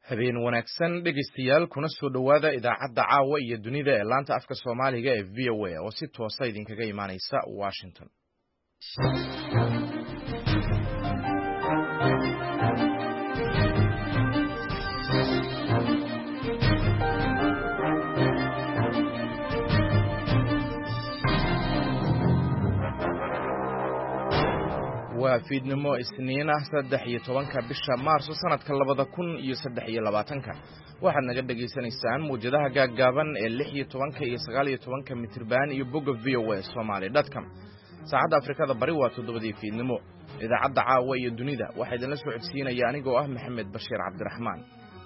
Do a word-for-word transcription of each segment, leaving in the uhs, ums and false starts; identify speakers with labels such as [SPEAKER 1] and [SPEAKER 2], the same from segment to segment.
[SPEAKER 1] habeen wanaagsan dhegeystayaal kuna soo dhawaada idaacadda caawa iyo dunida ee laanta afka Soomaaliga ee V O A oo si toos ah idinkaga imaaneysa Washington. waa fiidnimo isniin ah saddex iyo tobanka bisha Maarso sanadka labada kun iyo saddex iyo labaatanka waxaad naga dhageysanaysaan muujadaha gaaggaaban ee lix iyo tobanka iyo sagaal iyo tobanka mitirban iyo bogga V O A Somali dot com. saacadda Afrikada Bari waa toddobadii fiidnimo. idaacadda caawa iyo dunida waxaa idinla soo codsiinaya anigoo ah Maxamed Bashiir Cabdiraxmaan.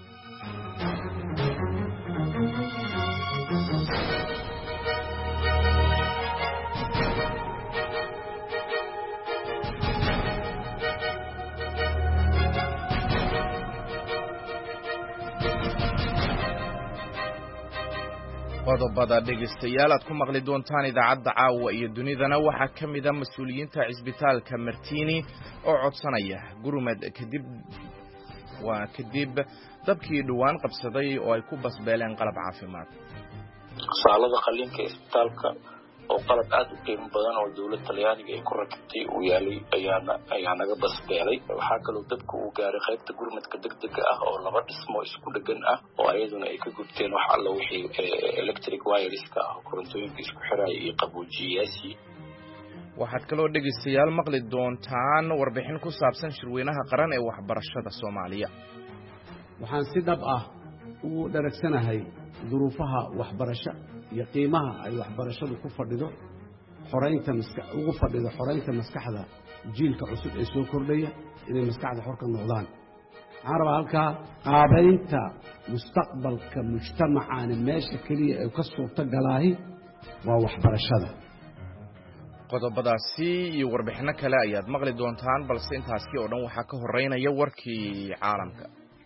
[SPEAKER 1] qodobada dhegeystayaal aad ku maqli doontaan idaacadda caawa iyo dunidana waxaa ka mid ah mas'uuliyiinta cisbitaalka Martini oo codsanaya gurmad kadib waa kadib dabkii dhawaan qabsaday oo ay ku basbeeleen qalab caafimaad.
[SPEAKER 2] saalada qaliinka isbitaalka oo qalab aad u qiimo badan oo dawladda Talyaaniga ay ku rakibtay uu yaalay ayaana ayaa naga basbeelay. waxaa kaloo dabka uu gaaray qaybta gurmadka degdega ah oo laba dhismo isku dhagan ah oo ayaduna ay ka gubteen wax alla wixii electric wireska ah korontooyinka isku xiraya iyo qaboojiyayaashii.
[SPEAKER 1] waxaad kaloo dhegeystayaal maqli doontaan warbixin ku saabsan shirweynaha qaran ee waxbarashada Soomaaliya.
[SPEAKER 3] waxaan si dhab ah ugu dharagsanahay duruufaha waxbarasho iyo qiimaha ay waxbarashadu ku fadhido xoreynta maskax ugu fadhido xoreynta maskaxda jiilka cusub ee soo kordhaya inay maskaxda xor ka noqdaan. waxaan rabaa halkaa qaabaynta mustaqbalka mujtamacaana meesha keliya ee ka suurta galaahi waa waxbarashada.
[SPEAKER 1] qodobadaasi iyo warbixino kale ayaad maqli doontaan balse intaasi oo dhan waxaa ka horeynaya warkii caalamka.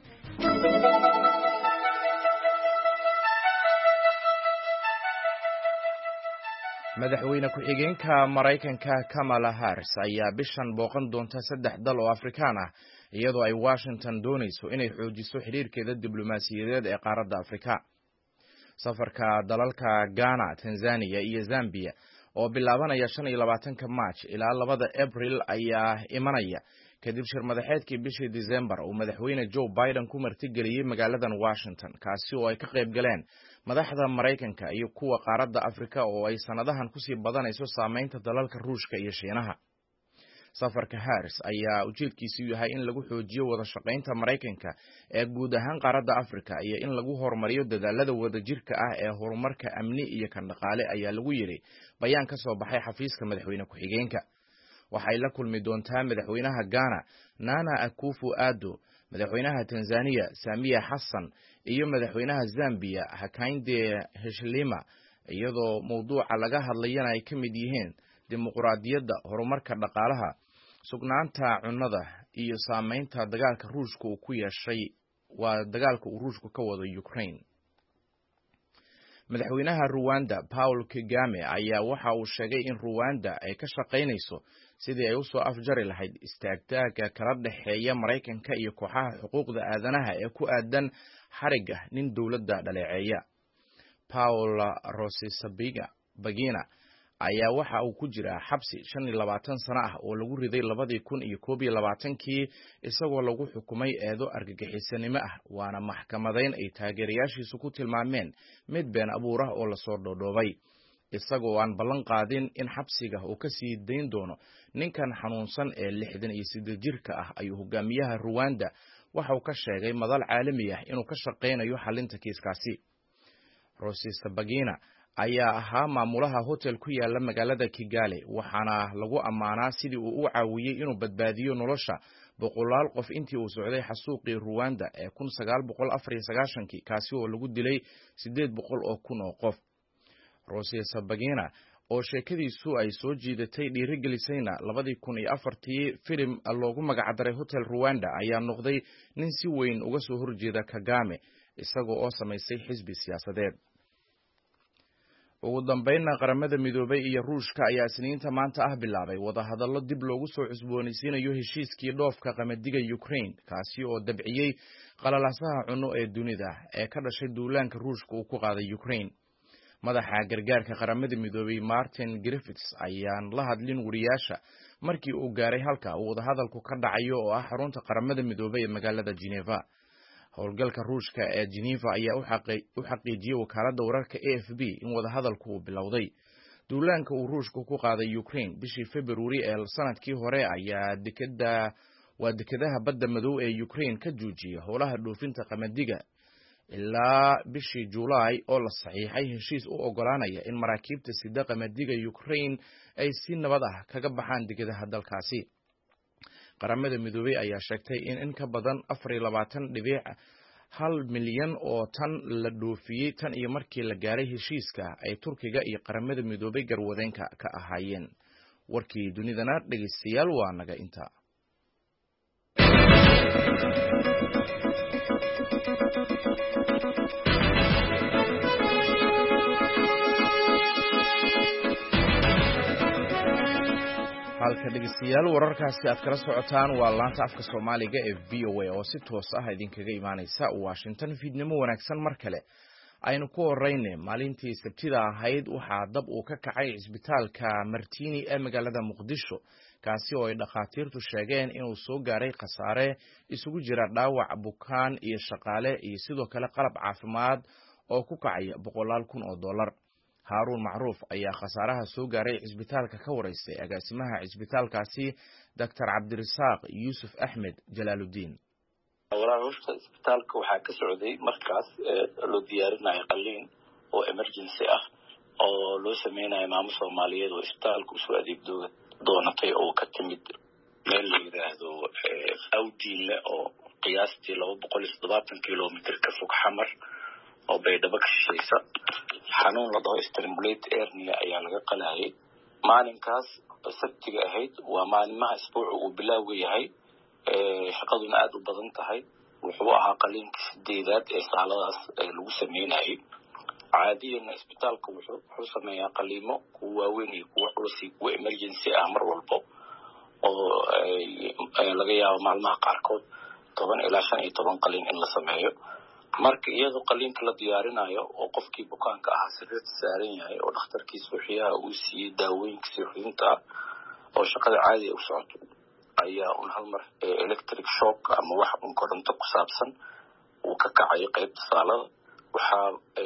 [SPEAKER 1] madaxweyne ku-xigeenka Mareykanka Kamala Harris ayaa bishan booqan doonta saddex dal oo Afrikaan ah iyadoo ay Washington doonayso inay xoojiso xiriirkeeda diblomaasiyadeed ee qaaradda Afrika. safarka dalalka Ghana, Tanzania iyo Zambia oo bilaabanaya shan iyo labaatanka March ilaa labada April ayaa imanaya kadib shir madaxeedkii bishii December oo madaxweyne Joe Biden ku martigeliyay magaaladan Washington kaasi oo ay ka qayb galeen madaxda Mareykanka iyo kuwa qaaradda Afrika oo ay sanadahan ku sii badanayso saameynta dalalka Ruushka iyo Shiinaha. safarka Harris ayaa ujeedkiisu yahay in lagu xoojiyo wada shaqaynta Mareykanka ee guud ahaan qaaradda Afrika iyo in lagu horumariyo dadaalada wadajirka ah ee horumarka amni iyo kan dhaqaale ayaa lagu yiri bayaan ka soo baxay xafiiska madaxweyne ku-xigeenka. waxay la kulmi doontaa madaxweynaha Ghana Nana Akufo-Addo, madaxweynaha Tanzania Samia Hassan iyo madaxweynaha Zambia Hakainde Hichilema iyadoo mowduuca laga hadlayana ay ka mid yihiin dimuqraadiyadda, horumarka dhaqaalaha, sugnaanta cunnada iyo saameynta dagaalka Ruushka uu ku yeeshay waa dagaalka uu Ruushku ka wado Ukraine. madaxweynaha Rwanda Paul Kagame ayaa waxa uu sheegay in Rwanda ay ka shaqaynayso sidii ay u soo afjari lahayd istaagtaaga kala dhaxeeya Mareykanka iyo kooxaha xuquuqda aadanaha ee ku aadan xariga nin dawladda dhaleeceeya. Paul Rusesabagina ayaa waxa uu ku jiraa xabsi shan iyo labaatan sano ah oo lagu riday labadii kun iyo koob iyo labaatankii isagoo lagu xukumay eedo argagixisanimo ah waana maxkamadeyn ay taageerayaashiisu ku tilmaameen mid been abuur ah oo la soo dhoodhoobay. isagoo aan ballan qaadin in xabsiga uu ka sii dayn doono ninkan xanuunsan ee lixdan iyo siddeed jirka ah ayuu hogaamiyaha Rwanda waxa uu ka sheegay madal caalami ah inuu ka shaqeynayo xalinta kiiskaasi. Rusesabagina ayaa ahaa maamulaha hotel ku yaala magaalada Kigali waxaana lagu ammaanaa sidii uu u caawiyay inuu badbaadiyo nolosha boqolaal qof intii uu socday xasuuqii Rwanda ee kun sagaal boqol afar iyo sagaashan-kii kaasi oo lagu dilay siddeed boqol oo kun oo qof. Rusesabagina oo sheekadiisu ay soo jiidatay dhiirigelisayna labadii kun iyo afartii filim loogu magac daray Hotel Rwanda ayaa noqday nin si weyn uga soo horjeeda Kagame isagoo oo samaysay xisbi siyaasadeed. ugu dambeynna qaramada midoobay iyo ruushka ayaa isniinta maanta ah bilaabay wadahadallo dib loogu soo cusboonaysiinayo heshiiskii dhoofka qamadiga Ukraine kaasi oo dabciyey qalalaasaha cunno ee dunida ee ka dhashay duulaanka ruushka uu ku qaaday Ukraine. madaxa gargaarka qaramada midoobay Martin Griffiths ayaan la hadlin wariyaasha markii uu gaaray halka uu wadahadalku ka dhacayo oo ah xarunta qaramada midoobay ee magaalada Geneva. howlgalka ruushka ee Geneva ayaa u xaqiijiyay wakaaladda wararka A F B in wadahadalku uu bilowday. duulaanka uu ruushku ku qaaday Ukraine bishii February ee sanadkii hore ayaa dekada waa dekadaha badda madow ee Ukraine ka joojiyay howlaha dhoofinta qamadiga ilaa bishii July oo la saxiixay heshiis u ogolaanaya in maraakiibta sida qamadiga Ukraine ay si nabad ah kaga baxaan dekadaha dalkaasi. qaramada midoobay ayaa sheegtay in in ka badan afar iyo labaatan dhibic hal milyan oo tan la dhoofiyey tan iyo markii la gaaray heshiiska ay Turkiga iyo qaramada midoobay garwadeenka ka ahaayeen. warkii dunidana dhageystayaal waa naga inta. halka dhageystayaal wararkaasi aad kala socotaan waa laanta afka Soomaaliga ee V O A oo si toos ah idinkaga imaanaysa Washington. fiidnimo wanaagsan mar kale aynu ku horeynay maalintii Sabtida ahayd waxaa dab uu ka kacay isbitaalka Martini ee magaalada Muqdisho kaasi oo ay dhakhaatiirtu sheegeen inuu soo gaaray khasaare isugu jira dhaawac bukaan iyo shaqaale iyo sidoo kale qalab caafimaad oo ku kacaya boqolaal kun oo dollar. Harun Macruuf ayaa khasaaraha soo gaaray isbitaalka ka wareystay agaasimaha isbitaalkaasi Doctor Cabdirasaaq Yuusuf Axmed Jalaaluddin.
[SPEAKER 2] walaal horta isbitaalka waxaa ka socday markaas loo diyaarinayo qalliin oo emergency ah oo loo sameynayo maamul Soomaaliyeed oo isbitaalka usoo adeeg doonatay oo ka timid meel la yiraahdo Awdiile oo qiyaastii laba boqol iyo toddobaatan kiiloomitir ka fog Xamar oo Baydhabo ka shisheeysa. xanuun la dhaho strangulate hernia ayaa laga qalayay. maalinkaas sabtiga ahayd waa maalmaha isbuucu uu bilowga yahay shaqaduna aad u badan tahay. wuxuu ahaa qaliinkii sideedaad ee saaladaas lagu sameynayay. caadiyan isbitaalka wuxuu sameeyaa qaliimo kuwa waaweyn iyo kuwa culus iyo kuwa emergency ah mar walbo oo laga yaabo maalmaha qaarkood toban ilaa shan iyo toban qaliin in la sameeyo. marka iyadoo qaliinka la diyaarinayo oo qofkii bukaanka ahaa sariirta saaran yahay oo dhakhtarkii suuxiyaha uu siiyey daawooyinka suuxinta oo shaqada caadiga u socoto ayaa un hal mar electric shock ama wax un koronto ku saabsan uu ka kacay qaybta saalada. waxaa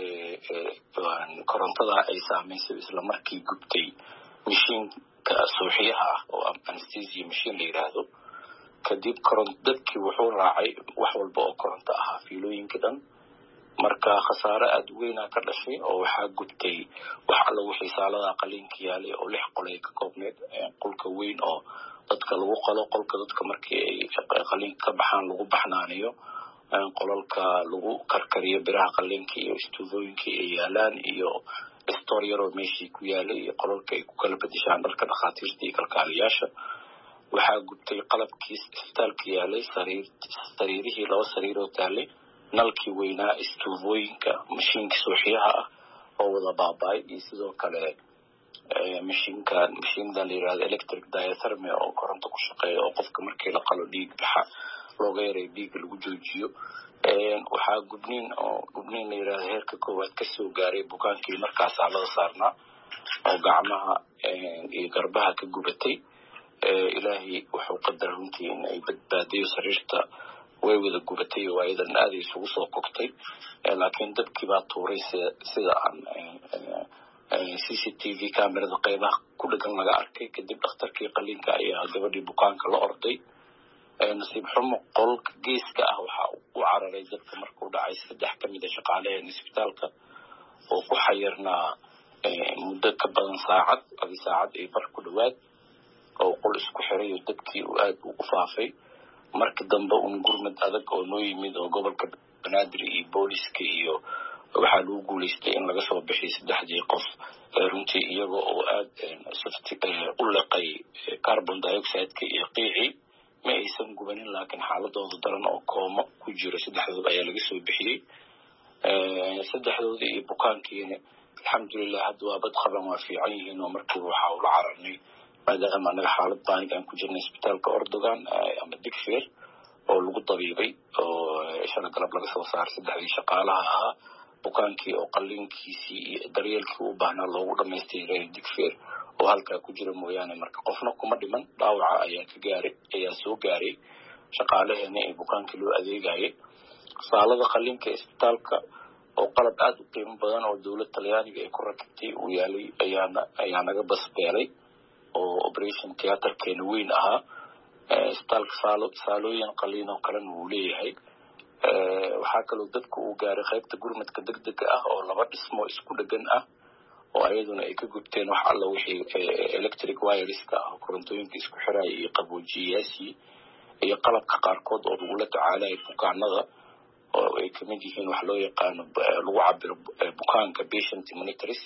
[SPEAKER 2] korontada ay saameysay isla markii gubtay mashiinka suuxiyaha ah oo anesthesia machine la yiraahdo. kadib koronto dadkii wuxuu raacay wax walba oo koronto ahaa fiilooyinka dhan. marka khasaare aad u weyn ka dhashay oo waxaa gubtay wax alla wixii saalada qaliinka yaalay oo lix qol ay ka koobneed. qolka weyn oo dadka lagu qalo, qolka dadka markii ay qaliinka ka baxaan lagu baxnaaniyo, qolalka lagu karkariyo biraha qaliinka iyo istuufooyinka ay yaalaan iyo store yar oo meeshii ku yaalay iyo qolalka ay ku kala bedeshaan dharka dhakhaatiirta iyo kalkaaliyaasha. waxaa gubtay qalabkii isbitaalka yaalay, sariirihii laba sariir oo taalay, nalkii weynaa, istuufooyinka, mashiinka suuxiyaha ah oo wada baaba'ay iyo sidoo kale mashiinka mashiinda la yiraahdo electric diathermy oo koronto ku shaqeeya oo qofka markii la qalo dhiig baxa looga yaray dhiigga lagu joojiyo. waxaa gubniin oo gubniin la yiraahdo heerka koowaad ka soo gaaray bukaankii markaas saalada saarnaa oo gacmaha iyo garbaha ka gubatay. ilaahi wuxuu qadaray runtii in ay badbaadiyo sariirta way wada gubatay oo ayadan aad isugu soo kogtay. laakiin dabkii baa tuuray sida aan C C T V kamerada qaybaha ku dhagan laga arkay. kadib dhakhtarkii qaliinka ayaa gabadhii bukaanka la orday. nasiib xumo qolka geeska ah waxaa u cararay dadka markuu dhacay saddex ka mid a shaqaalaha isbitaalka oo ku xayirnaa muddo ka badan saacad adi saacad iyo bar ku dhawaad oo qol isku xiray oo dadkii uu aad u faafay. marka dambe un gurmad adag oo noo yimid oo gobolka Banaadir iyo booliska iyo waxaa lagu guuleystay in laga soo bixiyo saddexdii qof runtii iyaga oo aad u laqay carbon dioxide iyo qiici. ma aysan gubanin laakiin xaaladooda daran oo koomo ku jiro saddexdooda ayaa laga soo bixiyey. saddexdooda iyo bukaankiina alxamdulilah hadda waa bad qaban waa fiican yihiin oo markiiba waxaa ula cararnay maadaama anaga xaalad baanig aan ku jirnay isbitaalka Erdogan ama Digfeer oo lagu dabiibay oo shalay galab laga soo saaray saddexdii shaqaalaha ahaa bukaankii oo qalliinkiisii iyo daryeelkii u baahnaa loogu dhamaystiray Digfeer oo halkaa ku jira mooyaane marka qofna kuma dhiman dhaawaca ayaa ka gaaray ayaa soo gaaray shaqaalaheena ee bukaankii loo adeegayay saalada qalliinka isbitaalka oo qalab aad u qiimo badan oo dawladda Talyaaniga ay ku rakibtay uu yaalay ayaana ayaa naga basbeelay oo operation theaterkeena weyn ahaa isbitaalka saalo saalooyin qalliin oo kale uu leeyahay waxaa kaloo dadku uu gaaray qaybta gurmadka degdega ah oo laba dhismo isku dhagan ah oo ayaduna ay ka gubteen wax alla wixii electric wireska ah korontooyinka isku xiraya iyo qaboojiyayaashii iyo qalabka qaarkood oo lagula tacaalay bukaanada oo ay kamid yihiin wax loo yaqaano lagu cabiro bukaanka patient monitors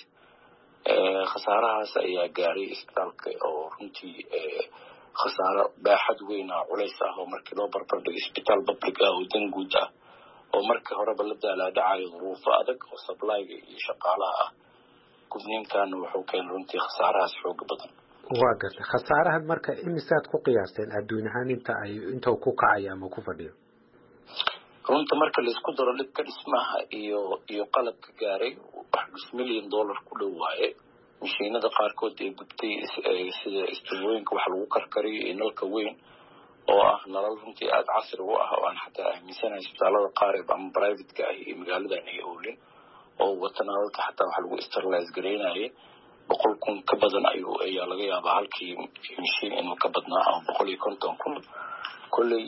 [SPEAKER 2] khasaarahaas ayaa gaaray isbitaalka oo runtii khasaaro baaxad weyn ah culays ah oo markii loo barbardhigo isbitaal public ah oo dan guud ah oo markii horeba la daalaadhacayo duruufo adag oo supplyga iyo shaqaalaha ah gudniinkan wuxuu keenay runtii khasaarahaas xoog badan
[SPEAKER 4] waa gartay khasaarahan marka imisaad ku qiyaasteen adduun ahaan inta ay inta ku kacay ama ku fadhiyo
[SPEAKER 2] runta marka la isku daro dhibka dhismaha iyo iyo qalabka gaaray wax nus milyan dollar ku dhow waaye mashiinada qaarkood ee gubtay sida istooyinka wax lagu karkariyo iyo nalka weyn oo ah nalal runtii aad casri u ah oo aan xataa aaminsanahay isbitaalada qaar ama private-ka ah ee magaaladan ay oolin oo watanaalka xataa wax lagu sterilize gareynayay boqol kun ka badan ayuu ayaa laga yaabaa halkii mashiin inuu ka badnaa ama boqol iyo konton kun kulley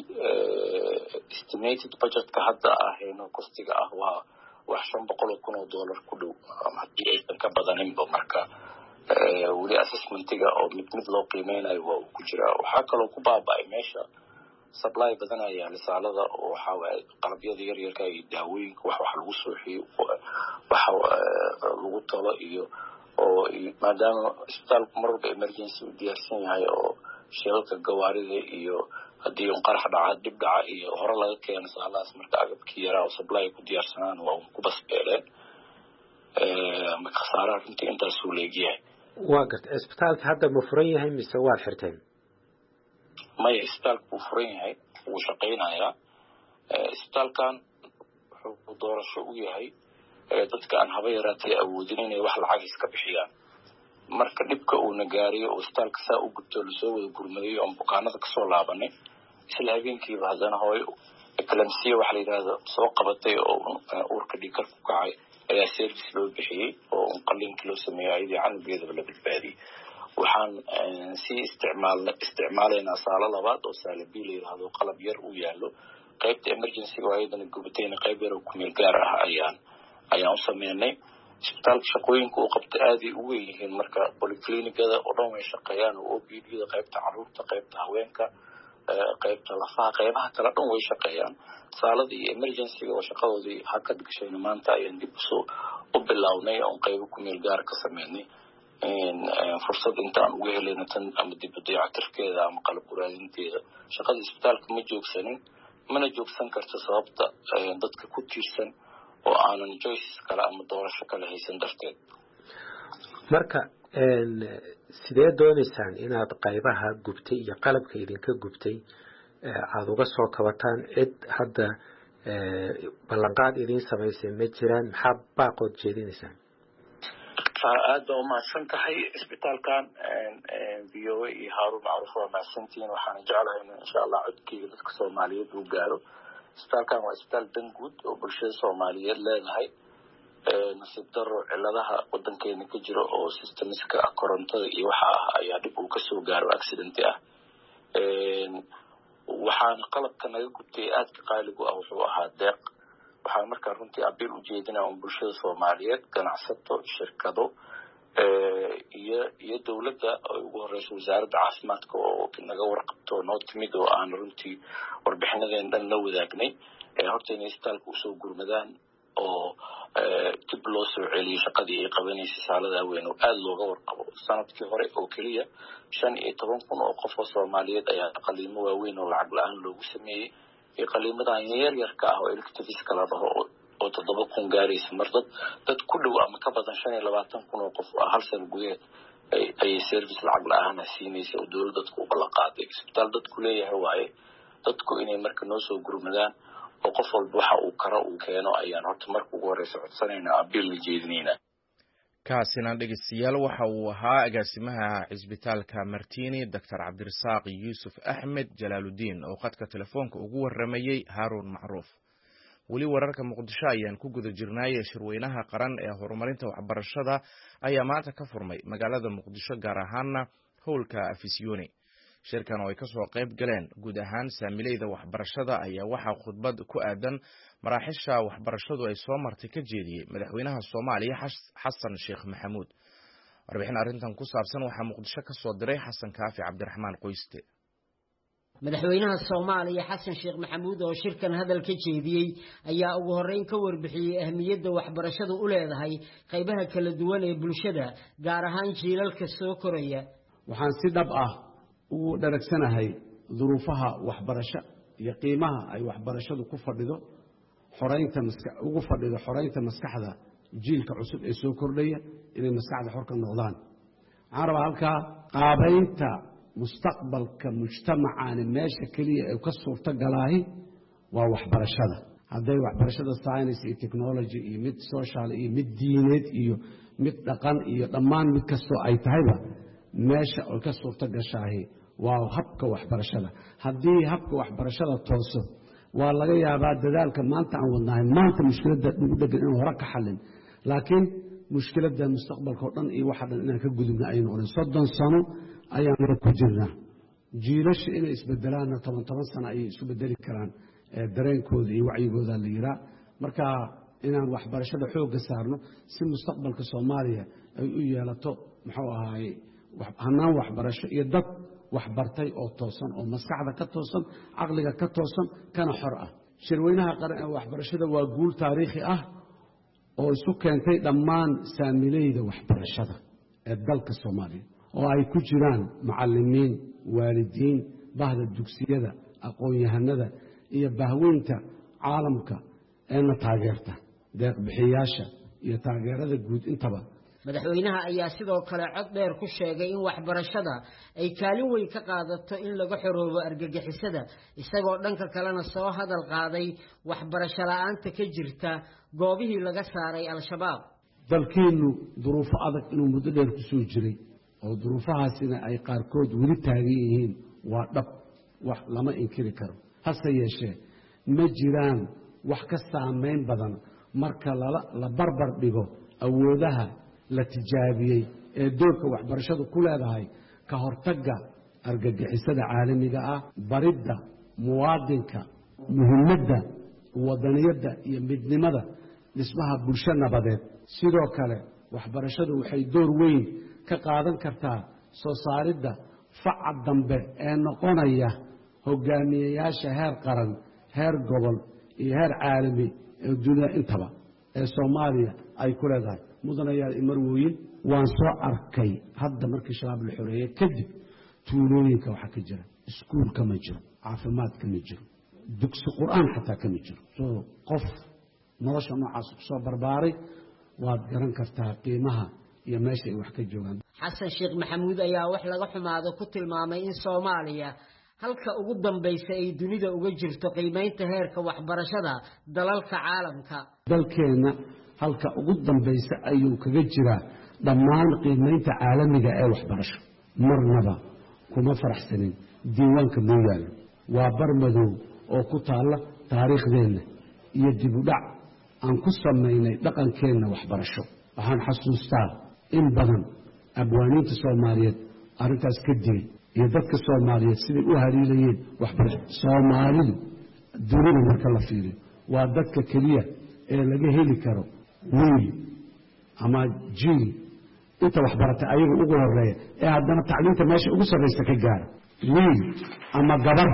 [SPEAKER 2] estimated budgetka hadda ah ee kostiga ah waa wax shan boqol kun oo dollar ku dhow haddii aysan ka badaninba marka weli assessmentiga oo mid mid loo qiimeynayo waa uu ku jiraa waxaa kaloo ku baaba'ay meesha supply badan ayaa lisaalada oo waxaa waaye qalabyada yaryarka iyo daawooyinka wax wax lagu suuxiyo waxa lagu talo iyo oo maadaama isbitaalku mar walba emergency u diyaarsan yahay oo shilalka gawaarida iyo haddii un qarax dhaca dib dhaca iyo hore laga keeno saalahaas marka agabkii yaraa oo supply ku diyaarsanaan waa un ku basbeeleen marka khasaaraha runtii intaasuu leegyahay
[SPEAKER 4] waa gartay isbitaalka hadda ma furan yahay mise waad xirteen
[SPEAKER 2] maya isbitaalka wuu furan yahay wuu shaqaynayaa isbitaalkan wuxuu doorasho u yahay dadka aan haba yaraatay awoodin inay wax lacag iska bixiyaan marka dhibka uuna gaariyo oo isbitaalka saa u gubto lasoo wada gurmadayo oon bukaanada kasoo laabanay isla habeenkiiba haddana hooyo eclampsia waxa la yidhahda soo qabatay oo uurka dhiigkar ku kacay ayaa service loo bixiyey oo un qalliinkii loo sameeyay ayadii canugeedaba la badbaadiyey waxaan sii isticmaalna isticmaalaynaa saalo labaad oo saalabi la yidhaahdo qalab yar uu yaallo qaybta emergencyga oo ayadana gubatayna qayb yar oo kumeel gaar ah ayaan ayaan u sameynay isbitaalka shaqooyinka uu qabta aaday u weyn yihiin marka polyclinicada oo dhan way shaqeeyaan oo O P D-da qaybta carruurta qaybta haweenka qaybta lafaha qaybaha kala dhan way shaqeeyaan saalada iyo emergencyga oo shaqadoodii hakad gashayna maanta ayaan dib usoo u bilownay oon qaybo kumeel gaar ka sameynay fursad intaan uga helayna tan ama dib u dayactirkeeda ama qalab uraadinteeda shaqada isbitaalka ma joogsanin mana joogsan karto sababta dadka ku tiirsan oo aanan choices kale ama doorasho kale haysan darteed
[SPEAKER 4] marka sidee doonaysaan inaad qaybaha gubtay iyo qalabka idinka gubtay aada uga soo kabataan cid hadda ballanqaad idiin samaysay ma jiraan maxaa baaqood jeedinaysaan
[SPEAKER 2] aad baa umahadsan tahay isbitaalkan v o a iyo haarun macruuf waa mahadsantihiin waxaana jeclahay in insha allah codkeyga dadka soomaaliyeed uu gaaro isbitaalkan waa isbitaal dan guud oo bulshada soomaaliyeed leedahay nasiib daro ciladaha wadankeena ka jiro oo systemiska korontada iyo waxa ah ayaa dhib uu kasoo gaaro accidenti ah waxaana qalabka naga gubtay aadka qaaligu ah wuxuu ahaa deeq waxaan markaa runtii abiil ujeedinaa un bulshada soomaaliyeed ganacsato shirkado iyo iyo dawladda ay ugu horeyso wasaaradda caafimaadka oo naga warqabto noo timid oo aan runtii warbixinadeen dhan la wadaagnay horta inay isbitaalka usoo gurmadaan oo dib loo soo celiyo shaqadii ay qabanaysay saaladaa weyn oo aada looga warqabo sanadkii hore oo keliya shan iyo toban kun oo qof oo soomaaliyeed ayaa qaliimo waaweyn oo lacag la-aan loogu sameeyey iyo qaliimadan yaryarka ah oo electiviska la dhaho oo toddoba kun gaaraysa mar dad dad ku dhow ama ka badan shan iyo labaatan kun oo qof hal sano gudaheed ay service lacag la-aan siinaysa oo dowladda dadku u ballan qaaday isbitaal dadku leeyahay waaye dadku inay marka noo soo gurmadaan oo qof walba waxa uu karo uu keeno ayaan horta marka ugu horeysa codsanaynaa abiil la jeedinaynaa
[SPEAKER 1] kaasina dhegeystayaal waxa uu ahaa agaasimaha cisbitaalka Martini Doctor Cabdirasaaq Yuusuf Axmed Jalaaludiin oo khadka telefoonka ugu waramayay Haroun Macruuf wali wararka Muqdisho ayaan ku guda jirnay shirweynaha qaran ee horumarinta waxbarashada ayaa maanta ka furmay magaalada Muqdisho gaar ahaan howlka Afisyooni shirkan oo ay ka soo qayb galeen guud ahaan saamilayda waxbarashada ayaa waxa khudbad ku aadan maraaxisha waxbarashadu ay soo martay ka jeediyay madaxweynaha Soomaaliya Xasan Sheekh Maxamuud warbixin arrintan ku saabsan waxa Muqdisho ka soo diray Xasan Kaafi Cabdiraxmaan Qoyste
[SPEAKER 5] madaxweynaha Soomaaliya Xasan Sheekh Maxamuud oo shirkan hadal ka jeediyay ayaa ugu horeyn ka warbixiyay ahmiyadda waxbarashadu u leedahay qaybaha kala duwan ee bulshada gaar ahaan jiilalka soo koraya
[SPEAKER 3] waxaan si dhab ah ugu dharagsanahay duruufaha waxbarasho iyo qiimaha ay waxbarashadu ku fadhido xoreynta maskax ugu fadhido xoreynta maskaxda jiilka cusub ee soo kordhaya inay maskaxda xor ka noqdaan waxaan rabaa halkaa qaabaynta mustaqbalka mujtamacaani meesha keliya ee ka suurta galaahi waa waxbarashada hadday waxbarashada science iyo technology iyo mid social iyo mid diineed iyo mid dhaqan iyo dhammaan mid kastoo ay tahayba meesha oo ka suurta gashaahi waa habka waxbarashada haddii habka waxbarashada tooso waa laga yaabaa dadaalka maanta aan wadnahay maanta mushkiladda ugu dhegan inuu hore ka xallin laakiin mushkiladda mustaqbalka oo dhan iyo waxa dhan inaan ka gudubna ay noqdeen soddon sano ayaan ku jirnaa jiilasha inay isbedelaanna toban toban sano ayay isu bedeli karaan dareenkooda iyo wacyigooda la yiraa marka inaan waxbarashada xoogga saarno si mustaqbalka Soomaaliya ay u yeelato muxuu ahaay hanaan waxbarasho iyo dad waxbartay oo toosan oo maskaxda ka toosan aqliga ka toosan kana xor ah shirweynaha qaran ee waxbarashada waa guul taariikhi ah oo isu keentay dhammaan saamilayda waxbarashada ee dalka Soomaaliya oo ay ku jiraan macallimiin waalidiin bahda dugsiyada aqoon-yahanada iyo bahweynta caalamka ee na taageerta deeq bixiyaasha iyo taageerada guud intaba
[SPEAKER 5] madaxweynaha ayaa sidoo kale cod dheer ku sheegay in waxbarashada ay kaalin weyn ka qaadato in laga xoroobo argagixisada isagoo dhanka kalena soo hadal qaaday waxbarasho la'aanta ka jirta goobihii laga saaray al-shabaab
[SPEAKER 3] dalkeenu duruufo adag inuu muddo dheer ku soo jiray oo duruufahaasina ay qaarkood weli taagan yihiin waa dhab wax lama inkiri karo hase yeeshee ma jiraan wax ka saameyn badan marka la barbar dhigo awoodaha la tijaabiyey ee doorka waxbarashadu ku leedahay ka hortagga argagixisada caalamiga ah baridda muwaadinka muhiimadda wadaniyadda iyo midnimada dhismaha bulsho nabadeed sidoo kale waxbarashadu waxay door weyn ka qaadan kartaa soo saaridda faca dambe ee noqonaya hogaamiyeyaasha heer qaran heer gobol iyo heer caalami ee dunida intaba ee Soomaaliya ay ku leedahay mudanayaal imarwooyin waan soo arkay hadda markii shabaab la xoreeyay kadib tuulooyinka waxa ka jira iskuul kama jiro caafimaad kama jiro dugsi quraan xataa kama jiro soo qof nolosha noocaas ku soo barbaaray waad garan kartaa qiimaha iyo meesha ay wax ka joogaan
[SPEAKER 5] Xasan Sheekh Maxamuud ayaa wax laga xumaado ku tilmaamay in Soomaaliya halka ugu dambaysa ay dunida uga jirto qiimeynta heerka waxbarashada dalalka caalamka
[SPEAKER 3] dalkeena halka ugu dambaysa ayuu kaga jiraa dhammaan qiimeynta caalamiga ee waxbarasho marnaba kuma faraxsanin diiwaanka mooyaalo waa barmadow oo ku taala taariikhdeena iyo dib u dhac aan ku sameynay dhaqankeena waxbarasho waxaan xasuustaa in badan abwaaniinta Soomaaliyeed arrintaas ka digay iyo dadka Soomaaliyeed sidii u hariilayeen waxbarasho Soomaalidu dunida marka la fiiriyo waa dadka kaliya ee laga heli karo wiil ama jiil inta waxbarata ayagu ugu horeeya ee haddana tacliinta meesha ugu sarreysa ka gaara wiil ama gabar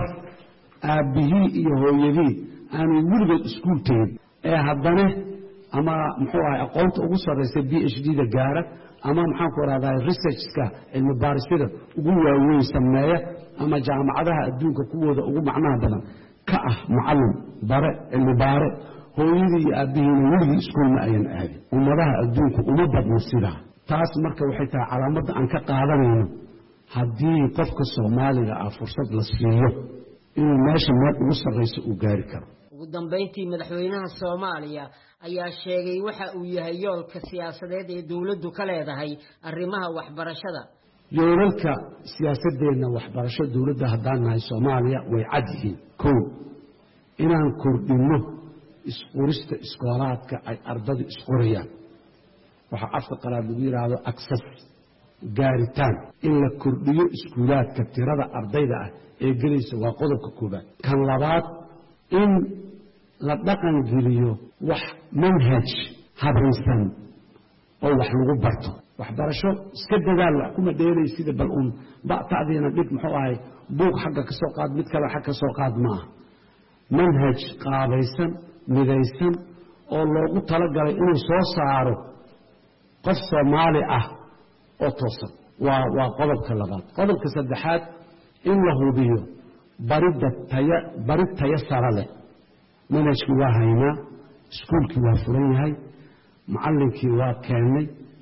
[SPEAKER 3] aabihii iyo hooyadii aanu weligood iskuul tegin ee haddana ama muxuu ahay aqoonta ugu sarreysa B H D da gaara ama maxaan ku rahdaa researchka cilmi baarisada ugu waaweyn sameeya ama jaamacadaha adduunka kuwooda ugu macnaha badan ka ah macallin bare cilmi baare hooyadii iyo aabbihiina weligii iskuul ma ayan aadin ummadaha adduunku uma badno sidaa taas marka waxay tahay calaamadda aan ka qaadanayno haddii qofka soomaaliga ah fursad la siiyo inuu meesha meel ugu sarrayso uu gaari karo
[SPEAKER 5] ugu dambayntii madaxweynaha Soomaaliya ayaa sheegay waxa uu yahay yoolka siyaasadeed ee dawladdu ka leedahay arrimaha waxbarashada
[SPEAKER 3] yoolalka siyaasadeedna waxbarasho dawladda haddaan nahay Soomaaliya way cad yihiin kow inaan kordhino isqorista iskoolaadka ay ardadu isqorayaan waxa afka qalaad lagu yiraahdo access gaaritaan in la kordhiyo iskuulaadka tirada ardayda ah ee gelaysa waa qodobka koobaad kan labaad in la dhaqan geliyo wax manhaj habaysan oo wax lagu barto waxbarasho iska dadaal wax kuma dheeray sida bal uun bactaadiina dhig muxuu ahay buug xagga ka soo qaad mid kale xagga ka soo qaad maaha manhaj qaabaysan midaysan oo loogu talagalay inuu soo saaro qof Soomaali ah oo toosan waa waa qodobka labaad qodobka saddexaad in la hubiyo barida taya barid taya sare leh manhajkii waa haynaa iskuulkii waa furan yahay macallinkii waa keenay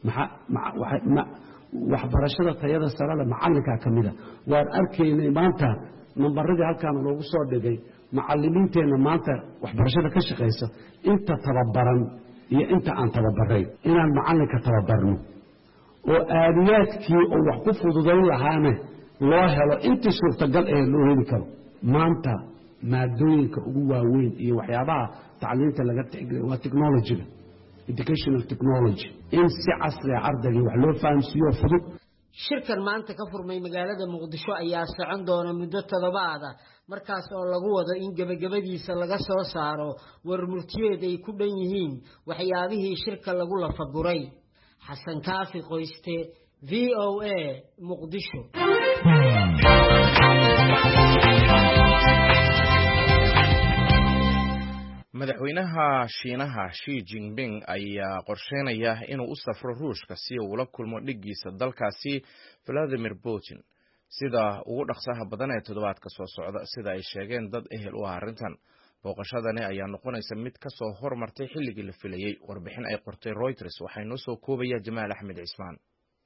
[SPEAKER 3] waxbarashada tayada sare leh macallinkaa ka mida waan arkaynay maanta nambaradii halkaan loogu soo dhigay macallimiinteenna maanta waxbarashada ka shaqaysa inta tababaran iyo inta aan tababarayn inaan macallinka tababarno oo aaliyaadkii oo wax ku fududayn lahaana loo helo intii suurtagal ee loo heli karo maanta maadooyinka ugu waaweyn iyo waxyaabaha tacliinta laga tixgeliyo waa technology educational technology in si casri ah ardayga wax loo fahamsiiyo fudud
[SPEAKER 5] shirkan maanta ka furmay magaalada Muqdisho ayaa socon doona muddo toddobaad ah markaas oo lagu wado in gabagabadiisa laga soo saaro warmurtiyeed ay ku dhan yihiin waxyaabihii shirka lagu lafaguray xasan kaafi qoyste V O A Muqdisho
[SPEAKER 1] madaxweynaha Shiinaha Xi Jinping ayaa qorsheynaya inuu u safro Ruushka si uu ula kulmo dhigiisa dalkaasi Vladimir Putin sida ugu dhaqsaha badan ee toddobaadka soo socda sida ay sheegeen dad ehel u ah arrintan booqashadani ayaa noqonaysa mid ka soo hormartay xilligii la filayay warbixin ay qortay Reuters waxay noo soo koobaya Jamaal Axmed Cismaan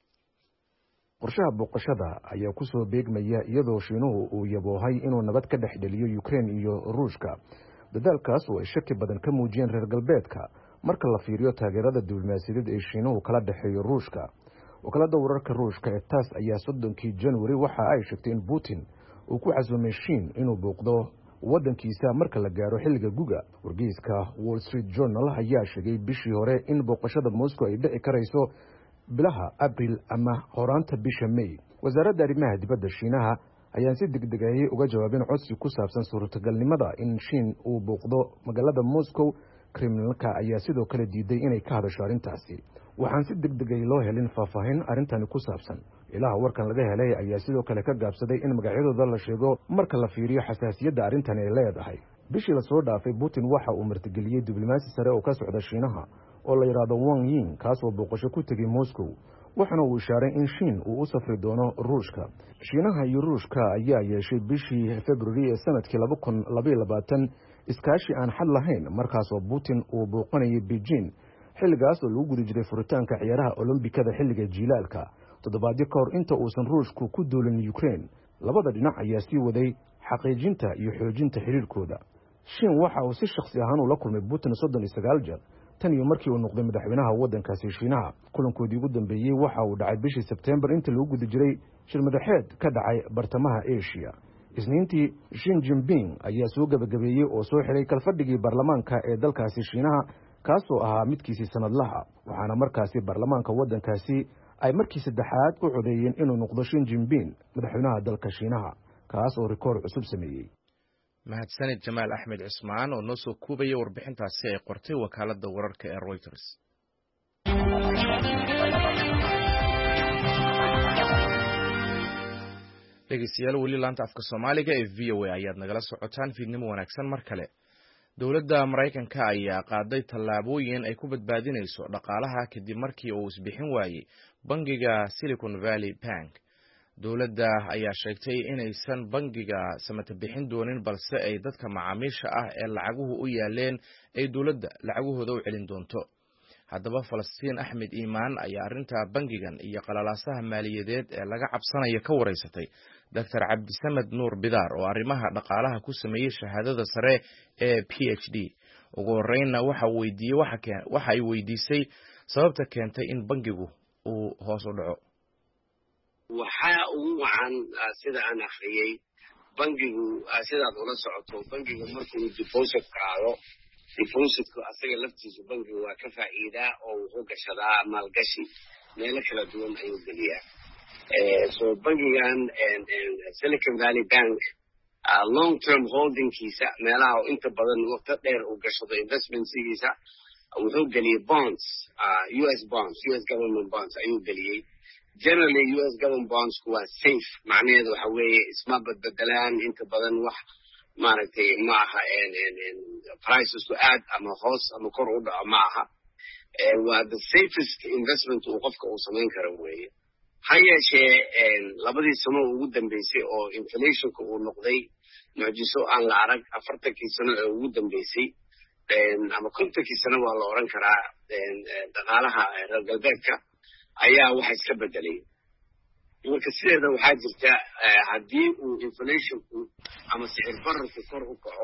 [SPEAKER 6] qorshaha booqashada ayaa ku soo beegmaya iyadoo Shiinuhu uu yaboohay inuu nabad ka dhex dhaliyo Ukraine iyo Ruushka dadaalkaas oo ay shaki badan ka muujiyeen reer galbeedka marka la fiiriyo taageerada diblomaasiyadeed ee Shiinuhu kala dhaxeeyo Ruushka wakaalada wararka Ruushka ee taas ayaa soddonkii January waxa ay sheegtay in Putin uu ku casuumay Shiin inuu booqdo wadankiisa marka la gaaro xilliga guga wargeyska Wall Street Journal ayaa sheegay bishii hore in booqashada Moscow ay dhici karayso bilaha April ama horaanta bisha May wasaaradda arrimaha dibadda Shiinaha ayaan si degdeg ah uga jawaabin codsi ku saabsan suurtagalnimada in Shiin uu booqdo magaalada Moscow Kremlinka ayaa sidoo kale diiday inay ka hadasho arrintaasi waxaan si degdeg ah loo helin faahfaahin arrintan ku saabsan ilaha warkan laga helay ayaa sidoo kale ka gaabsaday in magacyadooda la sheego marka la fiiriyo xasaasiyadda arrintan ay leedahay bishii la soo dhaafay Putin waxa uu martigeliyay diblomaasi sare oo ka socda Shiinaha oo la yiraahdo Wang Ying kaas oo booqasho ku tagay Moscow waxaana uu ishaaray in Shiin uu u safri doono Ruushka Shiinaha iyo Ruushka ayaa yeeshay bishii February ee sanadkii laba kun laba iyo labaatan iskaashi aan xad lahayn markaas oo Putin uu booqanayay Beijing xilligaas oo lagu guda jiray furitaanka ciyaaraha Olombikada xilliga jiilaalka toddobaadyo ka hor inta uusan Ruushku ku duulin Ukraine labada dhinac ayaa sii waday xaqiijinta iyo xoojinta xiriirkooda Shiin waxa uu si shakhsi ahaan ula kulmay Putin soddon iyo sagaal jeer tan iyo markii uu noqday madaxweynaha wadankaasi Shiinaha kulankoodii ugu dambeeyay waxa uu dhacay bishii September inta lagu guda jiray shir madaxeed ka dhacay bartamaha Asia isniintii Xi Jinping ayaa soo gabagabeeyay oo soo xiray kalfadhigii baarlamaanka ee dalkaasi Shiinaha kaasoo ahaa midkiisii sanadlaha waxaana markaasi baarlamaanka wadankaasi ay markii saddexaad u codeeyeen inuu noqdo Xi Jinping madaxweynaha dalka Shiinaha kaas oo rikoor cusub sameeyay
[SPEAKER 1] mahadsanid Jamaal Axmed Cismaan oo noo soo koobaya warbixintaasi ay qortay wakaalada wararka ee Reuters dhegeystayaal weli laanta afka Soomaaliga ee V O A ayaad nagala socotaan fiidnimo wanaagsan mar kale dowladda Mareykanka ayaa qaaday tallaabooyin ay ku badbaadinayso dhaqaalaha kadib markii uu isbixin waayay bangiga Silicon Valley Bank dowladda ayaa sheegtay inaysan bangiga samata bixin doonin balse ay dadka macaamiisha ah ee lacaguhu u yaaleen ay dowladda lacagahooda u celin doonto. haddaba Falastiin Axmed Iimaan ayaa arrinta bangigan iyo qalalaasaha maaliyadeed ee laga cabsanayo ka wareysatay Doctor Cabdisamed Nuur Bidaar oo arrimaha dhaqaalaha ku sameeyay shahaadada sare ee P H D. ugu horreynna waxa weydiiyay waxa ay weydiisay sababta keentay in bangigu uu hoos u dhaco.
[SPEAKER 7] waxa ugu wacan sida aan akhriyay bangigu sidaad ula socoto bangigu markuu deposit qaado depositku asaga laftiisu bangigu waa ka faa'iidaa oo wuxuu gashadaa maalgashi meelo kala duwan ayuu geliyaa. so bangigan Silicon Valley Bank long term holdingkiisa meelaha inta badan waqti dheer uu gashado investmentsigiisa wuxuu geliyay bonds U S bonds U S government bonds ayuu geliyay. generally U S government bonds waa safe macnaheedu waxa weeye isma badbedelaan inta badan wax maaragtay ma aha prices ku aad ama hoos ama kor u dhaco ma aha. waa the safest investment uu qofka uu samayn karo weeye. ha yeeshee labadii sano ugu dambeysay oo inflationka uu noqday mucjiso aan la arag afartankii sano ee ugu dambeysay ama kontonkii sano waa la oran karaa dhaqaalaha reer galbeedka ayaa waxa iska bedelay. marka sideeda waxaa jirta haddii uu inflationku ama sicir bararku kor u kaco